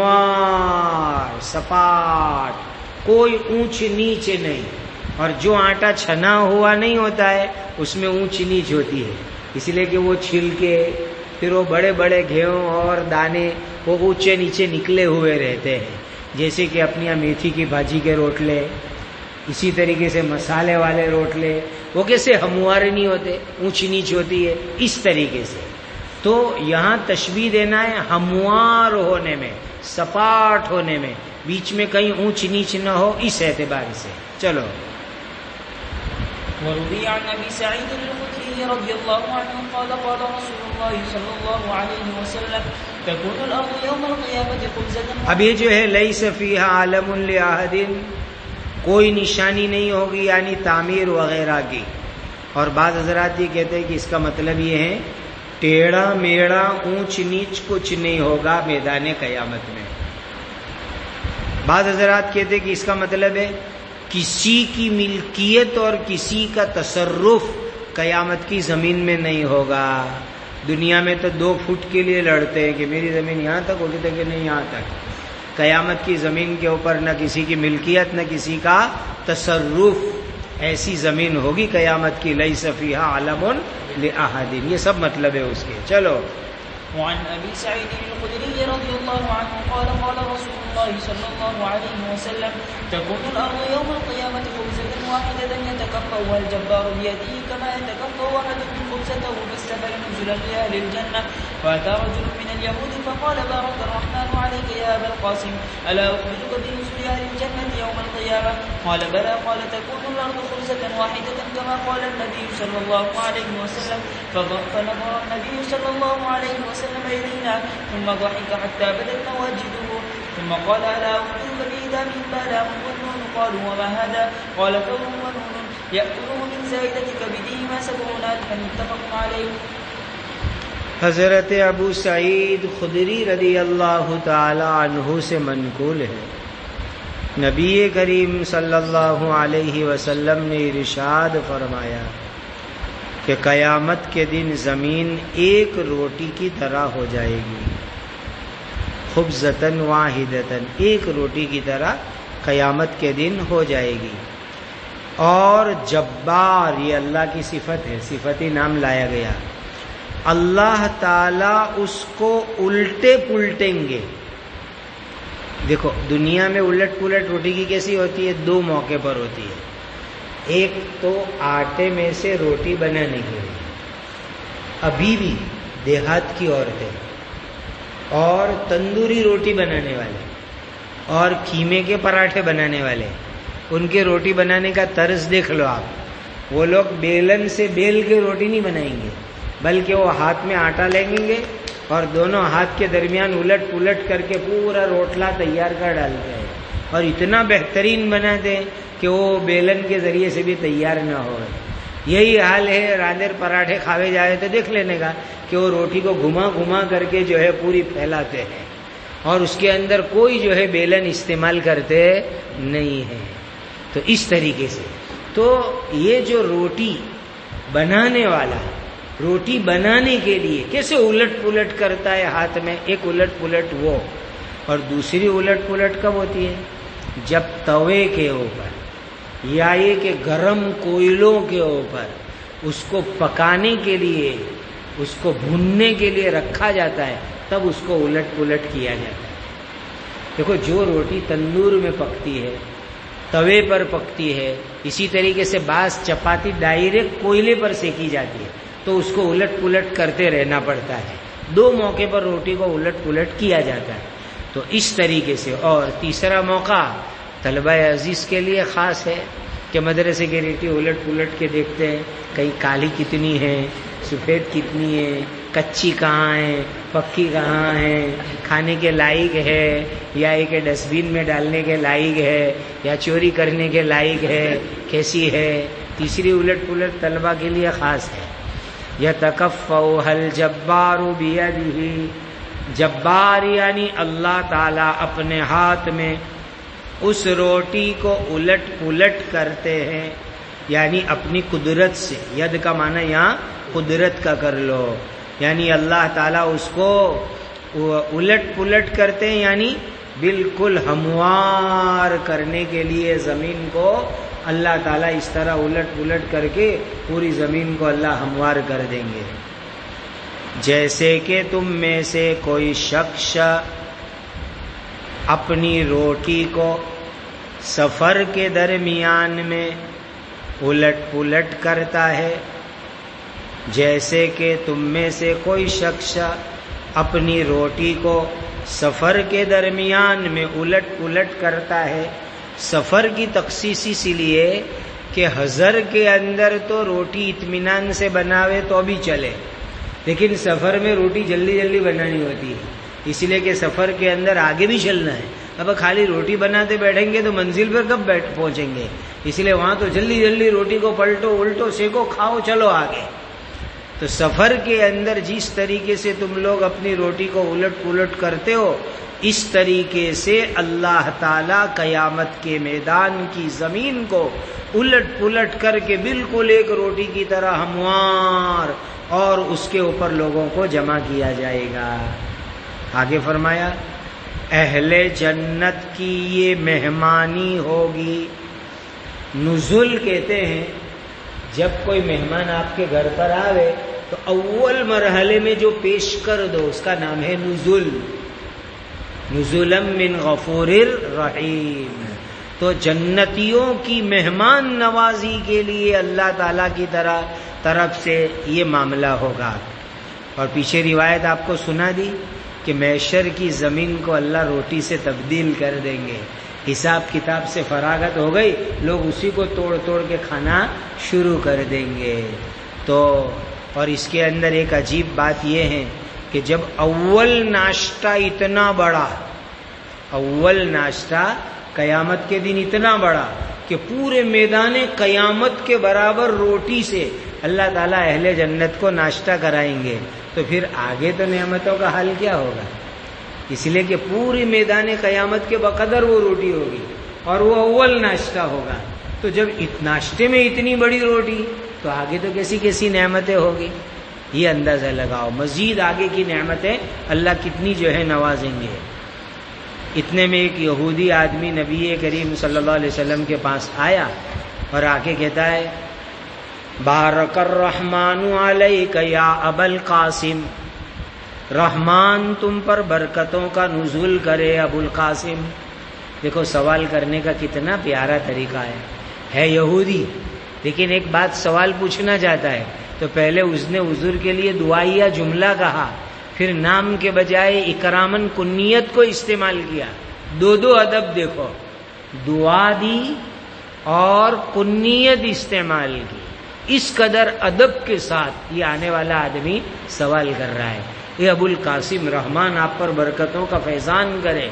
ہموار سپاٹ, کوئی اونچ نیچ نہیں. اور جو آٹا چھنا ہوا نہیں ہوتا ہے اس میں اونچ نیچ ہوتی ہے, اس لیے کہ وہ چھلکے پھر وہ بڑے بڑے گیہوں اور دانے وہ اونچے نیچے نکلے ہوئے رہتے ہیں. جیسے کہ اپنی میتھی کی بھاجی کے روٹلے, اسی طریقے سے مسالے والے روٹلے, وہ کیسے ہموار نہیں ہوتے, اونچ نیچ ہوتی ہے اس طریقے سے. تو یہاں تشبیہ دینا ہے ہموار ہونے میں, سپاٹ ہونے میں, بیچ میں کہیں اونچ نیچ نہ ہو اس اعتبار سے. چلو. وروي عن أبي سعيد الخدري رضي الله عنه قال قال رسول الله صلى الله عليه وسلم تكون الأرض يوم القيامة خبزة. اب یہ جو ہے ليس فيها علم لأحد, کوئی نشانی نہیں ہوگی یعنی تعمیر وغیرہ کی. اور بعض حضرات یہ کہتے ہیں کہ اس کا مطلب یہ ہے ٹیڑھا میڑھا اونچ نیچ کچھ نہیں ہوگا میدان قیامت میں. بعض حضرات کہتے ہیں کہ اس کا مطلب ہے کسی کی ملکیت اور کسی کا تصرف قیامت کی زمین میں نہیں ہوگا. دنیا میں تو 2 فٹ کے لیے لڑتے ہیں کہ میری زمین یہاں تک ہوگی تک کہ نہیں یہاں تک. قیامت کی زمین کے اوپر نہ کسی کی ملکیت نہ کسی کا تصرف, ایسی زمین ہوگی قیامت کی. لیس فیہا علم لأحد, یہ سب مطلب ہے اس کے. چلو. وعن أبي سعيد الخدري رضي الله عنه قال قال رسول الله صلى الله عليه وسلم تكون الأرض يوم القيامة خبزة واحدة يتكفأها الجبار بيده كما يتكفأ أحدكم خبزته في السفر نزلا لأهل الجنة. فأتى رجل من اليهود فقال بارك الرحمن عليك يا أبا القاسم ألا أخبرك بنزل أهل الجنة يوم القيامة؟ قال بلى. قال تكون الأرض خبزة واحدة كما قال النبي صلى الله عليه وسلم. فنظر النبي صلى الله عليه وسلم إلينا ثم ضحك حتى بدت نواجذه ثم قال ألا أخبرك بإذا من بلاء والنون؟ قالوا وما هذا؟ قال ثور ونون يأكله من زائدة كبده ما 70 ألفا متفق عليه. حضرت ابو سعید خدری رضی اللہ تعالی عنہ سے منقول ہے، نبی کریم صلی اللہ علیہ وسلم نے ارشاد فرمایا کہ قیامت کے دن زمین ایک روٹی کی طرح ہو جائے گی، خبزتن واحدتن، ایک روٹی کی طرح قیامت کے دن ہو جائے گی، اور جبار، یہ اللہ کی صفت ہے، صفتی نام لایا گیا، اللہ تعالی اس کو الٹے پلٹیں گے۔ دیکھو دنیا میں الٹ پلٹ روٹی کی کیسی ہوتی ہے؟ دو موقع پر ہوتی ہے، ایک تو آٹے میں سے روٹی بنانے کے لیے، ابھی بھی دیہات کی عورتیں اور تندوری روٹی بنانے والے اور کیمے کے پراٹھے بنانے والے، ان کے روٹی بنانے کا طرز دیکھ لو آپ، وہ لوگ بیلن سے بیل کے روٹی نہیں بنائیں گے، بلکہ وہ ہاتھ میں آٹا لیں گے اور دونوں ہاتھ کے درمیان الٹ پلٹ کر کے پورا روٹلا تیار کر ڈالتے ہیں، اور اتنا بہترین بناتے ہیں کہ وہ بیلن کے ذریعے سے بھی تیار نہ ہو۔ یہی حال ہے راندر پراٹھے کھاوے جائے تو دیکھ لینے کا کہ وہ روٹی کو گھما گھما کر کے جو ہے پوری پھیلاتے ہیں، اور اس کے اندر کوئی جو ہے بیلن استعمال کرتے نہیں ہے۔ تو اس طریقے سے تو یہ جو روٹی بنانے والا روٹی بنانے کے لیے کیسے الٹ پلٹ کرتا ہے ہاتھ میں، ایک الٹ پلٹ وہ، اور دوسری الٹ پلٹ کب ہوتی ہے؟ جب توے کے اوپر یا یہ کہ گرم کوئلوں کے اوپر اس کو پکانے کے لیے، اس کو بھوننے کے لیے رکھا جاتا ہے، تب اس کو الٹ پلٹ کیا جاتا ہے۔ دیکھو جو روٹی تندور میں پکتی ہے، توے پر پکتی ہے، اسی طریقے سے بعض چپاتی ڈائریکٹ کوئلے پر سیکی جاتی ہے، تو اس کو الٹ پلٹ کرتے رہنا پڑتا ہے، دو موقع پر روٹی کو الٹ پلٹ کیا جاتا ہے۔ تو اس طریقے سے، اور تیسرا موقع طلبہ عزیز کے لیے خاص ہے کہ مدرسے کی روٹی الٹ پلٹ کے دیکھتے ہیں، کہیں کالی کتنی ہے، سفید کتنی ہے، کچی کہاں ہے، پکی کہاں ہے، کھانے کے لائق ہے یا ایک ڈسٹ بین میں ڈالنے کے لائق ہے یا چوری کرنے کے لائق ہے، کیسی ہے۔ تیسری الٹ پلٹ طلبہ کے لیے خاص ہے، یتکفؤھا الجبار بیدہ، جبار یعنی اللہ تعالی اپنے ہاتھ میں اس روٹی کو الٹ پلٹ کرتے ہیں، یعنی اپنی قدرت سے، ید کا معنی یہاں قدرت کا کر لو، یعنی اللہ تعالیٰ اس کو الٹ پلٹ کرتے ہیں، یعنی بالکل ہموار کرنے کے لیے زمین کو اللہ تعالیٰ اس طرح الٹ پلٹ کر کے پوری زمین کو اللہ ہموار کر دیں گے۔ جیسے کہ تم میں سے کوئی شخص اپنی روٹی کو سفر کے درمیان میں الٹ پلٹ کرتا ہے، جیسے کہ تم میں سے کوئی شخص اپنی روٹی کو سفر کے درمیان میں الٹ پلٹ کرتا ہے۔ سفر کی تخصیص اس لیے کہ حضر کے اندر تو روٹی اطمینان سے بناوے تو بھی چلے، لیکن سفر میں روٹی جلدی جلدی بنانی ہوتی ہے، اس لیے کہ سفر کے اندر آگے بھی چلنا ہے۔ اب خالی روٹی بناتے بیٹھیں گے تو منزل پر کب پہنچیں گے، اس لیے وہاں تو جلدی جلدی روٹی کو پلٹو الٹو سیکو کھاؤ چلو آگے۔ تو سفر کے اندر جس طریقے سے تم لوگ اپنی روٹی کو الٹ پلٹ کرتے ہو، اس طریقے سے اللہ تعالیٰ قیامت کے میدان کی زمین کو الٹ پلٹ کر کے بالکل ایک روٹی کی طرح ہموار، اور اس کے اوپر لوگوں کو جمع کیا جائے گا۔ آگے فرمایا اہل جنت کی یہ مہمانی ہوگی۔ نزول کہتے ہیں جب کوئی مہمان آپ کے گھر پر آوے تو اول مرحلے میں جو پیش کر دو اس کا نام ہے نزول، نزولا من غفور الرحیم۔ تو جنتیوں کی مہمان نوازی کے لیے اللہ تعالیٰ کی طرف سے یہ معاملہ ہوگا۔ اور پیچھے روایت آپ کو سنا دی کہ محشر کی زمین کو اللہ روٹی سے تبدیل کر دیں گے، حساب کتاب سے فراغت ہو گئی، لوگ اسی کو توڑ توڑ کے کھانا شروع کر دیں گے۔ تو اور اس کے اندر ایک عجیب بات یہ ہے کہ جب اول ناشتہ اتنا بڑا، اول ناشتہ قیامت کے دن اتنا بڑا کہ پورے میدان قیامت کے برابر روٹی سے اللہ تعالیٰ اہل جنت کو ناشتہ کرائیں گے، تو پھر آگے تو نعمتوں کا حال کیا ہوگا؟ اس لیے کہ پوری میدان قیامت کے بقدر وہ روٹی ہوگی اور وہ اول ناشتہ ہوگا. تو جب ناشتے میں اتنی بڑی روٹی تو آگے تو کیسی کیسی نعمتیں ہوگی، یہ اندازہ لگاؤ. مزید آگے کی نعمتیں اللہ کتنی جو ہے نوازیں گے. اتنے میں ایک یہودی آدمی نبی کریم صلی اللہ علیہ وسلم کے پاس آیا اور آ کے کہتا ہے بارک الرحمن علیک یا ابا القاسم، رحمان تم پر برکتوں کا نزول کرے ابو القاسم. دیکھو سوال کرنے کا کتنا پیارا طریقہ ہے یہودی، لیکن ایک بات سوال پوچھنا چاہتا ہے تو پہلے اس نے حضور کے لیے دعائیہ جملہ کہا، پھر نام کے بجائے اکرامن کنیت کو استعمال کیا. دو ادب دیکھو، دعا دی اور کنیت استعمال کی. اس قدر ادب کے ساتھ یہ آنے والا آدمی سوال کر رہا ہے، اے ابو القاسم رحمان آپ پر برکتوں کا فیضان کرے.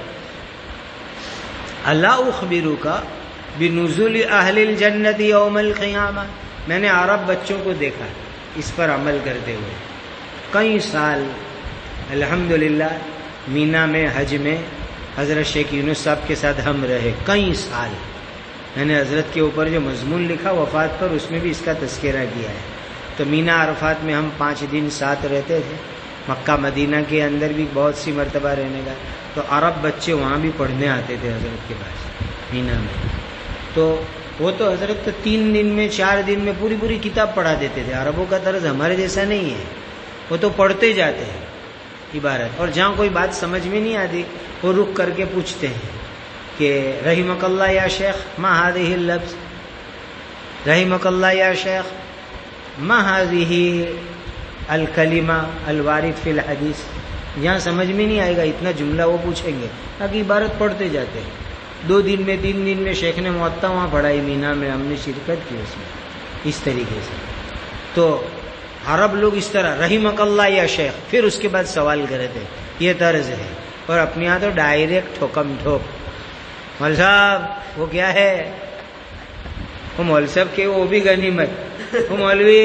الا اخبرک بنزول اہل الجنت یوم القیامہ. میں نے عرب بچوں کو دیکھا اس پر عمل کرتے ہوئے کئی سال. الحمدللہ مینا میں حج میں حضرت شیخ یونس صاحب کے ساتھ ہم رہے کئی سال. میں نے حضرت کے اوپر جو مضمون لکھا وفات پر اس میں بھی اس کا تذکرہ کیا ہے. تو مینا عرفات میں ہم 5 دن ساتھ رہتے تھے. مکہ مدینہ کے اندر بھی بہت سی مرتبہ رہنے کا. تو عرب بچے وہاں بھی پڑھنے آتے تھے حضرت کے پاس مینا میں. تو وہ تو حضرت تو 3 دن میں 4 دن میں پوری کتاب پڑھا دیتے تھے. عربوں کا طرز ہمارے جیسا نہیں ہے، وہ تو پڑھتے جاتے ہیں عبارت. اور جہاں کوئی بات سمجھ میں نہیں آتی وہ رک کر کے پوچھتے ہیں کہ رحمک اللہ یا شیخ ما هذه اللفظ، رحمک اللہ یا شیخ ما هذه الکلمہ الوارد فی الحدیث. جہاں سمجھ میں نہیں آئے گا اتنا جملہ وہ پوچھیں گے تاکہ عبارت پڑھتے جاتے ہیں. 2 دن میں 3 دن میں شیخ نے معطا وہاں پڑھائی مینا میں، ہم نے شرکت کی اس میں اس طریقے سے. تو عرب لوگ اس طرح رحمک اللہ یا شیخ، پھر اس کے بعد سوال کرے تھے. یہ طرز ہے. اور اپنے یہاں تو ڈائریکٹ حکم ٹھوک. مول صاحب وہ کیا ہے، وہ مول صاحب کے وہ بھی غنیمت، وہ مولوی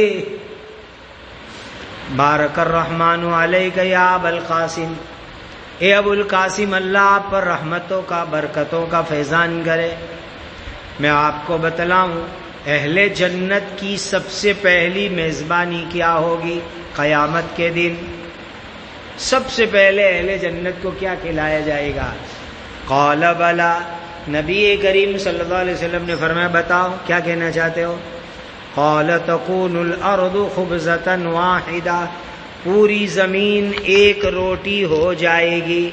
بارک الرحمن علیک یا ابا القاسم، اے ابو القاسم اللہ آپ پر رحمتوں کا برکتوں کا فیضان کرے. میں آپ کو بتلاؤں اہل جنت کی سب سے پہلی میزبانی کیا ہوگی قیامت کے دن. سب سے پہلے اہل جنت کو کیا کھلایا جائے گا؟ قال بلا، نبی کریم صلی اللہ علیہ وسلم نے فرمایا بتاؤ کیا کہنا چاہتے ہو؟ قال تکون الارض خبزۃ واحدہ، پوری زمین ایک روٹی ہو جائے گی.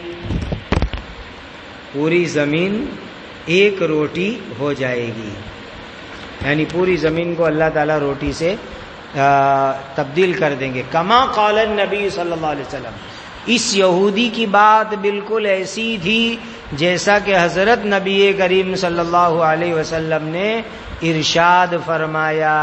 پوری زمین ایک روٹی ہو جائے گی، یعنی پوری زمین کو اللہ تعالیٰ روٹی سے تبدیل کر دیں گے. کما قال النبی صلی اللہ علیہ وسلم. اس یہودی کی بات بالکل ایسی تھی جیسا کہ حضرت نبی کریم صلی اللہ علیہ وسلم نے ارشاد فرمایا.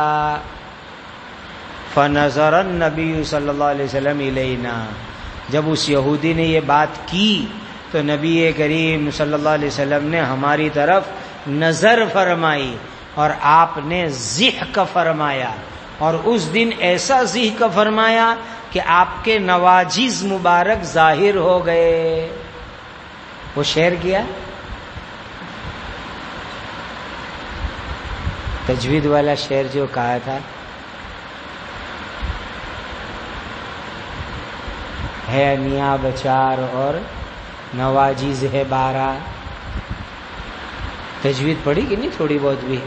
فنظر النبی صلی اللہ علیہ وسلم الینا. جب اس یہودی نے یہ بات کی تو نبی کریم صلی اللہ علیہ وسلم نے ہماری طرف نظر فرمائی اور آپ نے ضحک فرمایا. اور اس دن ایسا ضحک فرمایا کہ آپ کے نواجز مبارک ظاہر ہو گئے. وہ شعر کیا تجوید والا شعر جو کہا تھا، ہے انیا بچار اور نواجز ہے 12. تجوید پڑھی کہ نہیں تھوڑی بہت بھی؟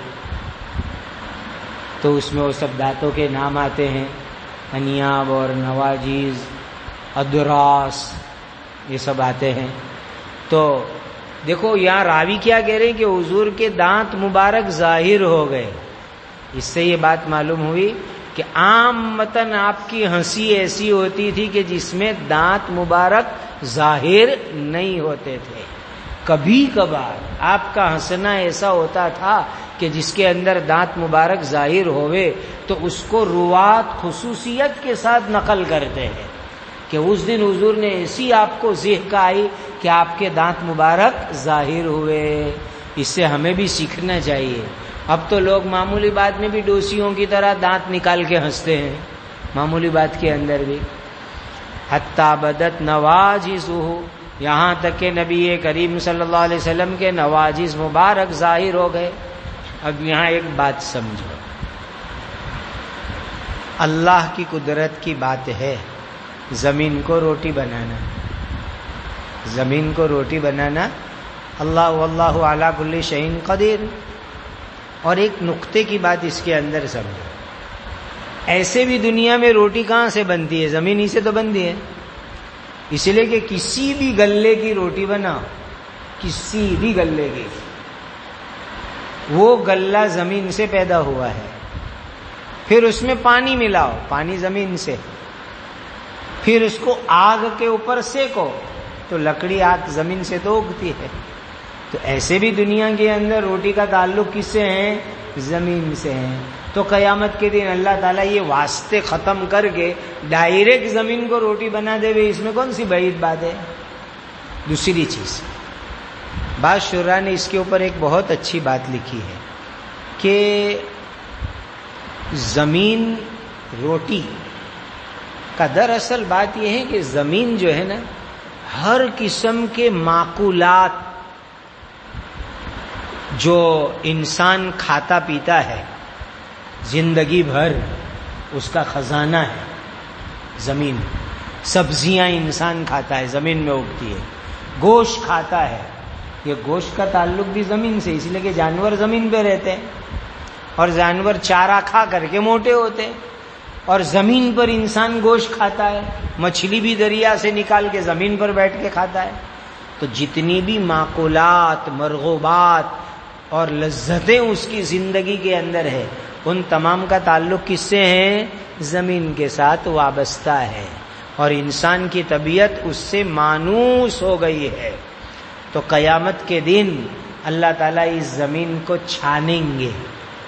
تو اس میں وہ سب دانتوں کے نام آتے ہیں، انیاب اور نواجیز، ادراس، یہ سب آتے ہیں. تو دیکھو یہاں راوی کیا کہہ رہے ہیں کہ حضور کے دانت مبارک ظاہر ہو گئے. اس سے یہ بات معلوم ہوئی کہ عام متن آپ کی ہنسی ایسی ہوتی تھی کہ جس میں دانت مبارک ظاہر نہیں ہوتے تھے. کبھی کبھار آپ کا ہنسنا ایسا ہوتا تھا کہ جس کے اندر دانت مبارک ظاہر ہوئے تو اس کو روات خصوصیت کے ساتھ نقل کرتے ہیں کہ اس دن حضور نے ایسی آپ کو ضحک آئی کہ آپ کے دانت مبارک ظاہر ہوئے. اس سے ہمیں بھی سیکھنا چاہیے. اب تو لوگ معمولی بات میں بھی ڈوسیوں کی طرح دانت نکال کے ہنستے ہیں، معمولی بات کے اندر بھی. حتی بدت نواجزہ، یہاں تک کہ نبی کریم صلی اللہ علیہ وسلم کے نواجز مبارک ظاہر ہو گئے۔ اب یہاں ایک بات سمجھو، اللہ کی قدرت کی بات ہے زمین کو روٹی بنانا، زمین کو روٹی بنانا، اللہ واللہ علی کل شیء قدیر۔ اور ایک نقطے کی بات اس کے اندر سمجھو، ایسے بھی دنیا میں روٹی کہاں سے بنتی ہے؟ زمین ہی سے تو بنتی ہے۔ اس لیے کہ کسی بھی غلے کی روٹی بناؤ، کسی بھی غلے کی، وہ غلہ زمین سے پیدا ہوا ہے، پھر اس میں پانی ملاؤ، پانی زمین سے، پھر اس کو آگ کے اوپر سیکو تو لکڑی آگ زمین سے تو اگتی ہے۔ تو ایسے بھی دنیا کے اندر روٹی کا تعلق کس سے ہے؟ زمین سے ہے۔ تو قیامت کے دن اللہ تعالیٰ یہ واسطے ختم کر کے ڈائریکٹ زمین کو روٹی بنا دے گے، اس میں کون سی بعید بات ہے؟ دوسری چیز، بعض شعراء نے اس کے اوپر ایک بہت اچھی بات لکھی ہے کہ زمین روٹی کا دراصل بات یہ ہے کہ زمین جو ہے نا، ہر قسم کے معقولات جو انسان کھاتا پیتا ہے زندگی بھر، اس کا خزانہ ہے زمین۔ سبزیاں انسان کھاتا ہے، زمین میں اگتی ہے، گوشت کھاتا ہے، یہ گوشت کا تعلق بھی زمین سے، اس لیے کہ جانور زمین پہ رہتے ہیں اور جانور چارہ کھا کر کے موٹے ہوتے ہیں، اور زمین پر انسان گوشت کھاتا ہے، مچھلی بھی دریا سے نکال کے زمین پر بیٹھ کے کھاتا ہے۔ تو جتنی بھی معقولات، مرغوبات اور لذتیں اس کی زندگی کے اندر ہے، ان تمام کا تعلق کس سے ہے؟ زمین کے ساتھ وابستہ ہے، اور انسان کی طبیعت اس سے مانوس ہو گئی ہے۔ تو قیامت کے دن اللہ تعالیٰ اس زمین کو چھانیں گے،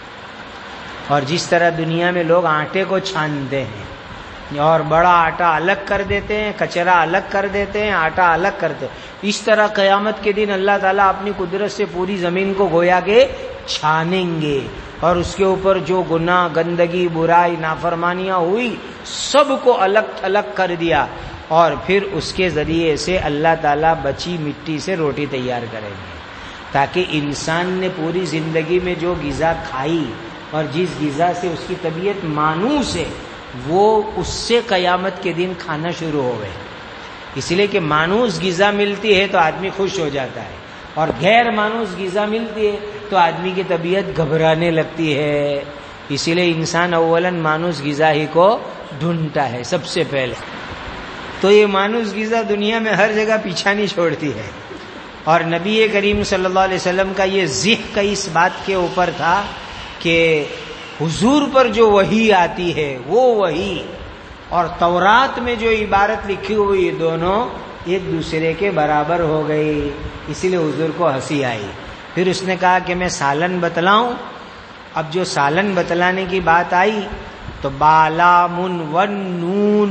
اور جس طرح دنیا میں لوگ آٹے کو چھانتے ہیں اور بڑا آٹا الگ کر دیتے ہیں، کچرا الگ کر دیتے ہیں، آٹا الگ کرتے ہیں، اس طرح قیامت کے دن اللہ تعالیٰ اپنی قدرت سے پوری زمین کو گویا کہ چھانیں گے، اور اس کے اوپر جو گناہ، گندگی، برائی، نافرمانیاں ہوئی سب کو الگ تھلگ کر دیا، اور پھر اس کے ذریعے سے اللہ تعالیٰ بچی مٹی سے روٹی تیار کریں گے، تاکہ انسان نے پوری زندگی میں جو غذا کھائی اور جس غذا سے اس کی طبیعت مانوس ہے، وہ اس سے قیامت کے دن کھانا شروع ہو گئے۔ اس لیے کہ مانوس غذا ملتی ہے تو آدمی خوش ہو جاتا ہے، اور غیر مانوس غذا ملتی ہے تو آدمی کی طبیعت گھبرانے لگتی ہے۔ اسی لیے انسان اولاً مانوس غذا ہی کو ڈھونڈتا ہے سب سے پہلے۔ تو یہ مانوس غذا دنیا میں ہر جگہ پیچھا نہیں چھوڑتی ہے، اور نبی کریم صلی اللہ علیہ وسلم کا یہ ذکر اس بات کے اوپر تھا کہ حضور پر جو وحی آتی ہے وہ وحی اور تورات میں جو عبارت لکھی ہوئی، دونوں ایک دوسرے کے برابر ہو گئی۔ اسی لیے حضور کو ہنسی آئی۔ پھر اس نے کہا کہ میں سالن بتلاؤں۔ اب جو سالن بتلانے کی بات آئی تو بالامن ونون،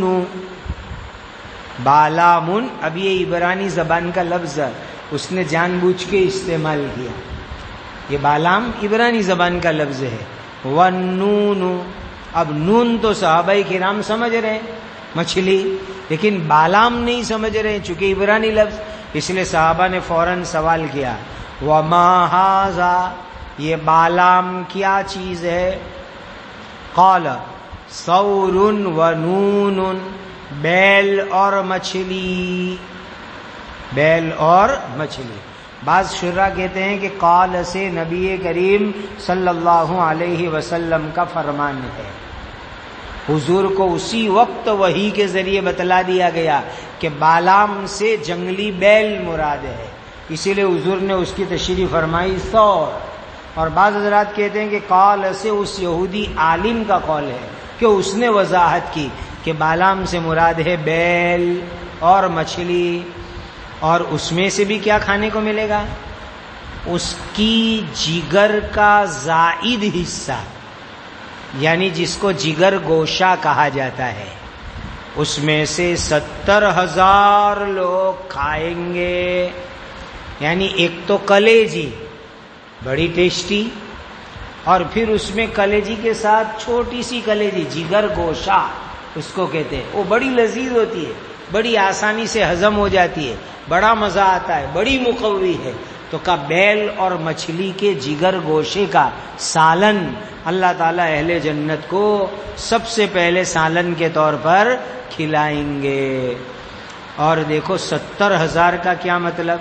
بالامن، اب یہ عبرانی زبان کا لفظ اس نے جان بوجھ کے استعمال کیا، یہ بالام عبرانی زبان کا لفظ ہے، ونون، اب نون تو صحابہ کرام سمجھ رہے ہیں مچھلی، لیکن بالام نہیں سمجھ رہے چونکہ عبرانی لفظ، اس لیے صحابہ نے فوراً سوال کیا، وما ھذا، یہ بالام کیا چیز ہے؟ قال ثور ونون، بیل اور مچھلی، بیل اور مچھلی۔ بعض شعراء کہتے ہیں کہ قال سے نبی کریم صلی اللہ علیہ وسلم کا فرمان ہے، حضور کو اسی وقت وحی کے ذریعے بتلا دیا گیا کہ بالام سے جنگلی بیل مراد ہے، اسی لیے حضور نے اس کی تشریح فرمائی ثور۔ اور بعض حضرات کہتے ہیں کہ قال سے اس یہودی عالم کا قول ہے کہ اس نے وضاحت کی کہ بالام سے مراد ہے بیل اور مچھلی، اور اس میں سے بھی کیا کھانے کو ملے گا؟ اس کی جگر کا زائد حصہ، یعنی جس کو جگر گوشہ کہا جاتا ہے، اس میں سے 70,000 لوگ کھائیں گے۔ یعنی ایک تو کلیجی بڑی ٹیسٹی، اور پھر اس میں کلیجی کے ساتھ چھوٹی سی کلیجی جگر گوشہ اس کو کہتے ہیں، وہ بڑی لذیذ ہوتی ہے، بڑی آسانی سے ہضم ہو جاتی ہے، بڑا مزہ آتا ہے، بڑی مقوی ہے، تو کا بیل اور مچھلی کے جگر گوشے کا سالن اللہ تعالیٰ اہل جنت کو سب سے پہلے سالن کے طور پر کھلائیں گے۔ اور دیکھو 70,000 کا کیا مطلب؟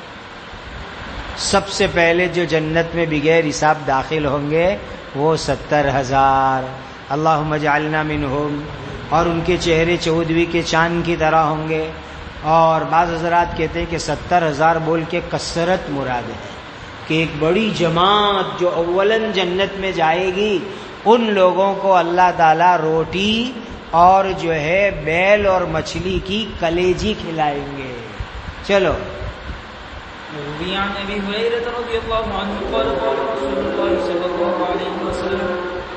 سب سے پہلے جو جنت میں بغیر حساب داخل ہوں گے وہ 70,000، اللہم اجعلنا منہم، اور ان کے چہرے چودھویں کے چاند کی طرح ہوں گے۔ اور بعض حضرات کہتے ہیں کہ 70,000 بول کے کثرت مراد ہے، کہ ایک بڑی جماعت جو اولاً جنت میں جائے گی ان لوگوں کو اللہ تعالیٰ روٹی اور جو ہے بیل اور مچھلی کی کلیجی کھلائیں گے۔ چلو وروي عن ابي هريره رضي الله عنه قال قال رسول الله صلى الله عليه وسلم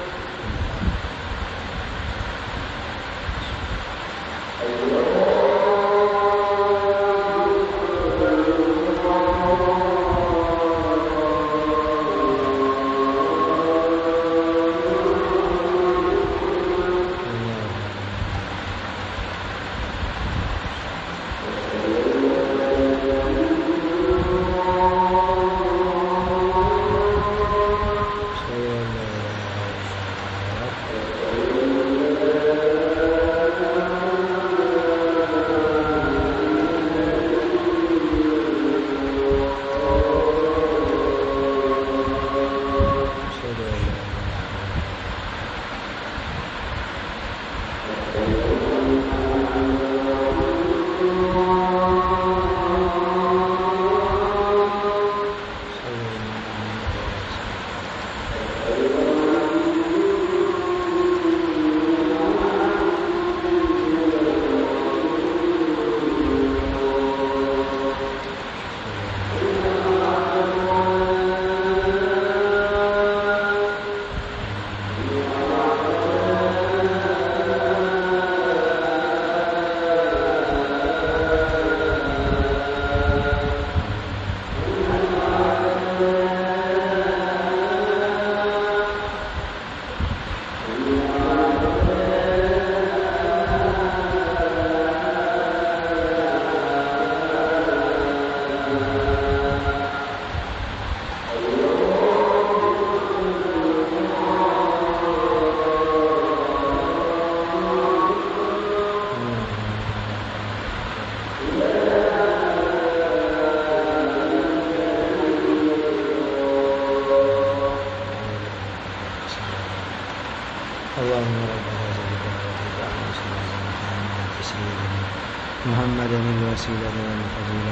محمد الوسیلہ والفضیلہ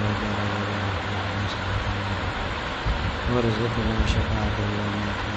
وارزقنا شفاعته۔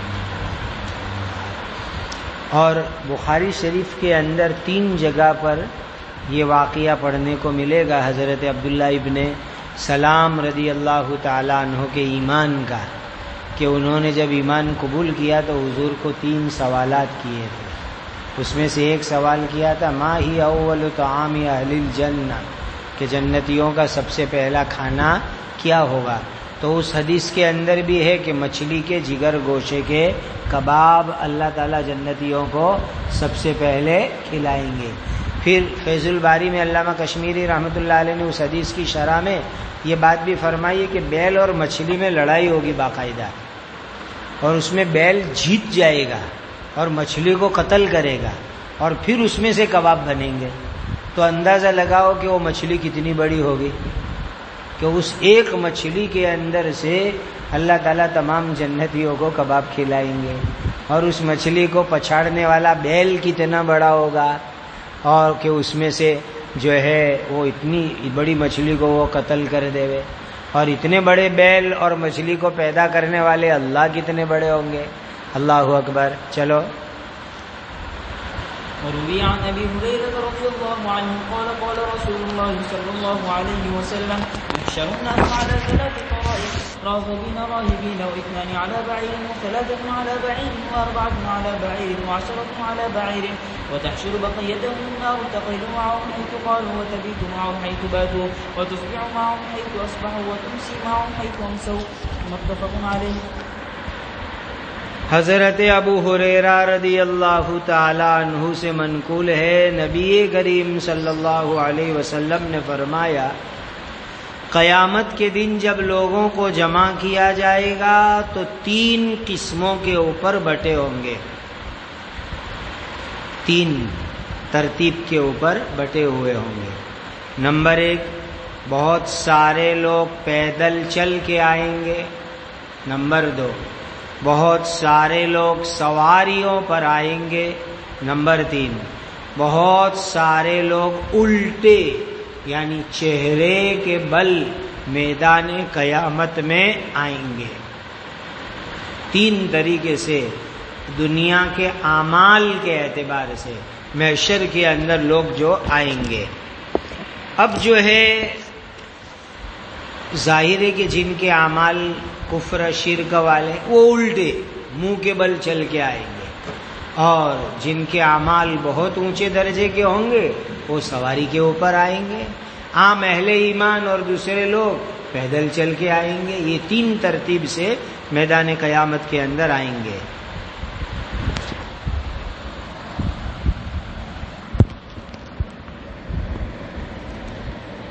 اور بخاری شریف کے اندر 3 جگہ پر یہ واقعہ پڑھنے کو ملے گا حضرت عبداللہ ابن سلام رضی اللہ تعالیٰ عنہ کے ایمان کا، کہ انہوں نے جب ایمان قبول کیا تو حضور کو 3 سوالات کیے تھے۔ اس میں سے ایک سوال کیا تھا ما ہی اول طعام اہل الجنہ، کہ جنتیوں کا سب سے پہلا کھانا کیا ہوگا؟ تو اس حدیث کے اندر بھی ہے کہ مچھلی کے جگر گوشے کے کباب اللہ تعالیٰ جنتیوں کو سب سے پہلے کھلائیں گے۔ پھر فیض الباری میں علامہ کشمیری رحمۃ اللہ علیہ نے اس حدیث کی شرح میں یہ بات بھی فرمائی ہے کہ بیل اور مچھلی میں لڑائی ہوگی باقاعدہ، اور اس میں بیل جیت جائے گا اور مچھلی کو قتل کرے گا، اور پھر اس میں سے کباب بنیں گے۔ تو اندازہ لگاؤ کہ وہ مچھلی کتنی بڑی ہوگی، کہ اس ایک مچھلی کے اندر سے اللہ تعالیٰ تمام جنتیوں کو کباب کھلائیں گے، اور اس مچھلی کو پچھاڑنے والا بیل کتنا بڑا ہوگا، اور کہ اس میں سے جو ہے وہ اتنی بڑی مچھلی کو وہ قتل کر دے گے، اور اتنے بڑے بیل اور مچھلی کو پیدا کرنے والے اللہ کتنے بڑے ہوں گے۔ اللہ اکبر۔ چلو وروي عن ابي هريره رضي الله عنه قال قال رسول الله صلى الله عليه وسلم يحشر الناس على 3 طرائق، راغبين راهبين، و2 على بعير، و3 على بعير، و4 على بعير، و10 على بعير، وتحشر بقيتهم النار تقل معهم حيث قالوا، وتبيت معهم حيث باتوا، وتصبح معهم حيث اصبحوا، وتمسي معهم حيث امسوا، متفق عليه۔ حضرت ابو ہریرہ رضی اللہ تعالی عنہ سے منقول ہے، نبی کریم صلی اللہ علیہ وسلم نے فرمایا، قیامت کے دن جب لوگوں کو جمع کیا جائے گا تو 3 قسموں کے اوپر بٹے ہوں گے، 3 ترتیب کے اوپر بٹے ہوئے ہوں گے۔ نمبر 1، بہت سارے لوگ پیدل چل کے آئیں گے۔ نمبر 2، بہت سارے لوگ سواریوں پر آئیں گے۔ نمبر 3، بہت سارے لوگ الٹے یعنی چہرے کے بل میدان قیامت میں آئیں گے۔ 3 طریقے سے دنیا کے اعمال کے اعتبار سے محشر کے اندر لوگ جو آئیں گے۔ اب جو ہے ظاہر ہے کہ جن کے اعمال کفر شرک والے وہ الٹے منہ کے بل چل کے آئیں گے، اور جن کے اعمال بہت اونچے درجے کے ہوں گے وہ سواری کے اوپر آئیں گے۔ عام اہل ایمان اور دوسرے لوگ پیدل چل کے آئیں گے۔ یہ 3 ترتیب سے میدان قیامت کے اندر آئیں گے۔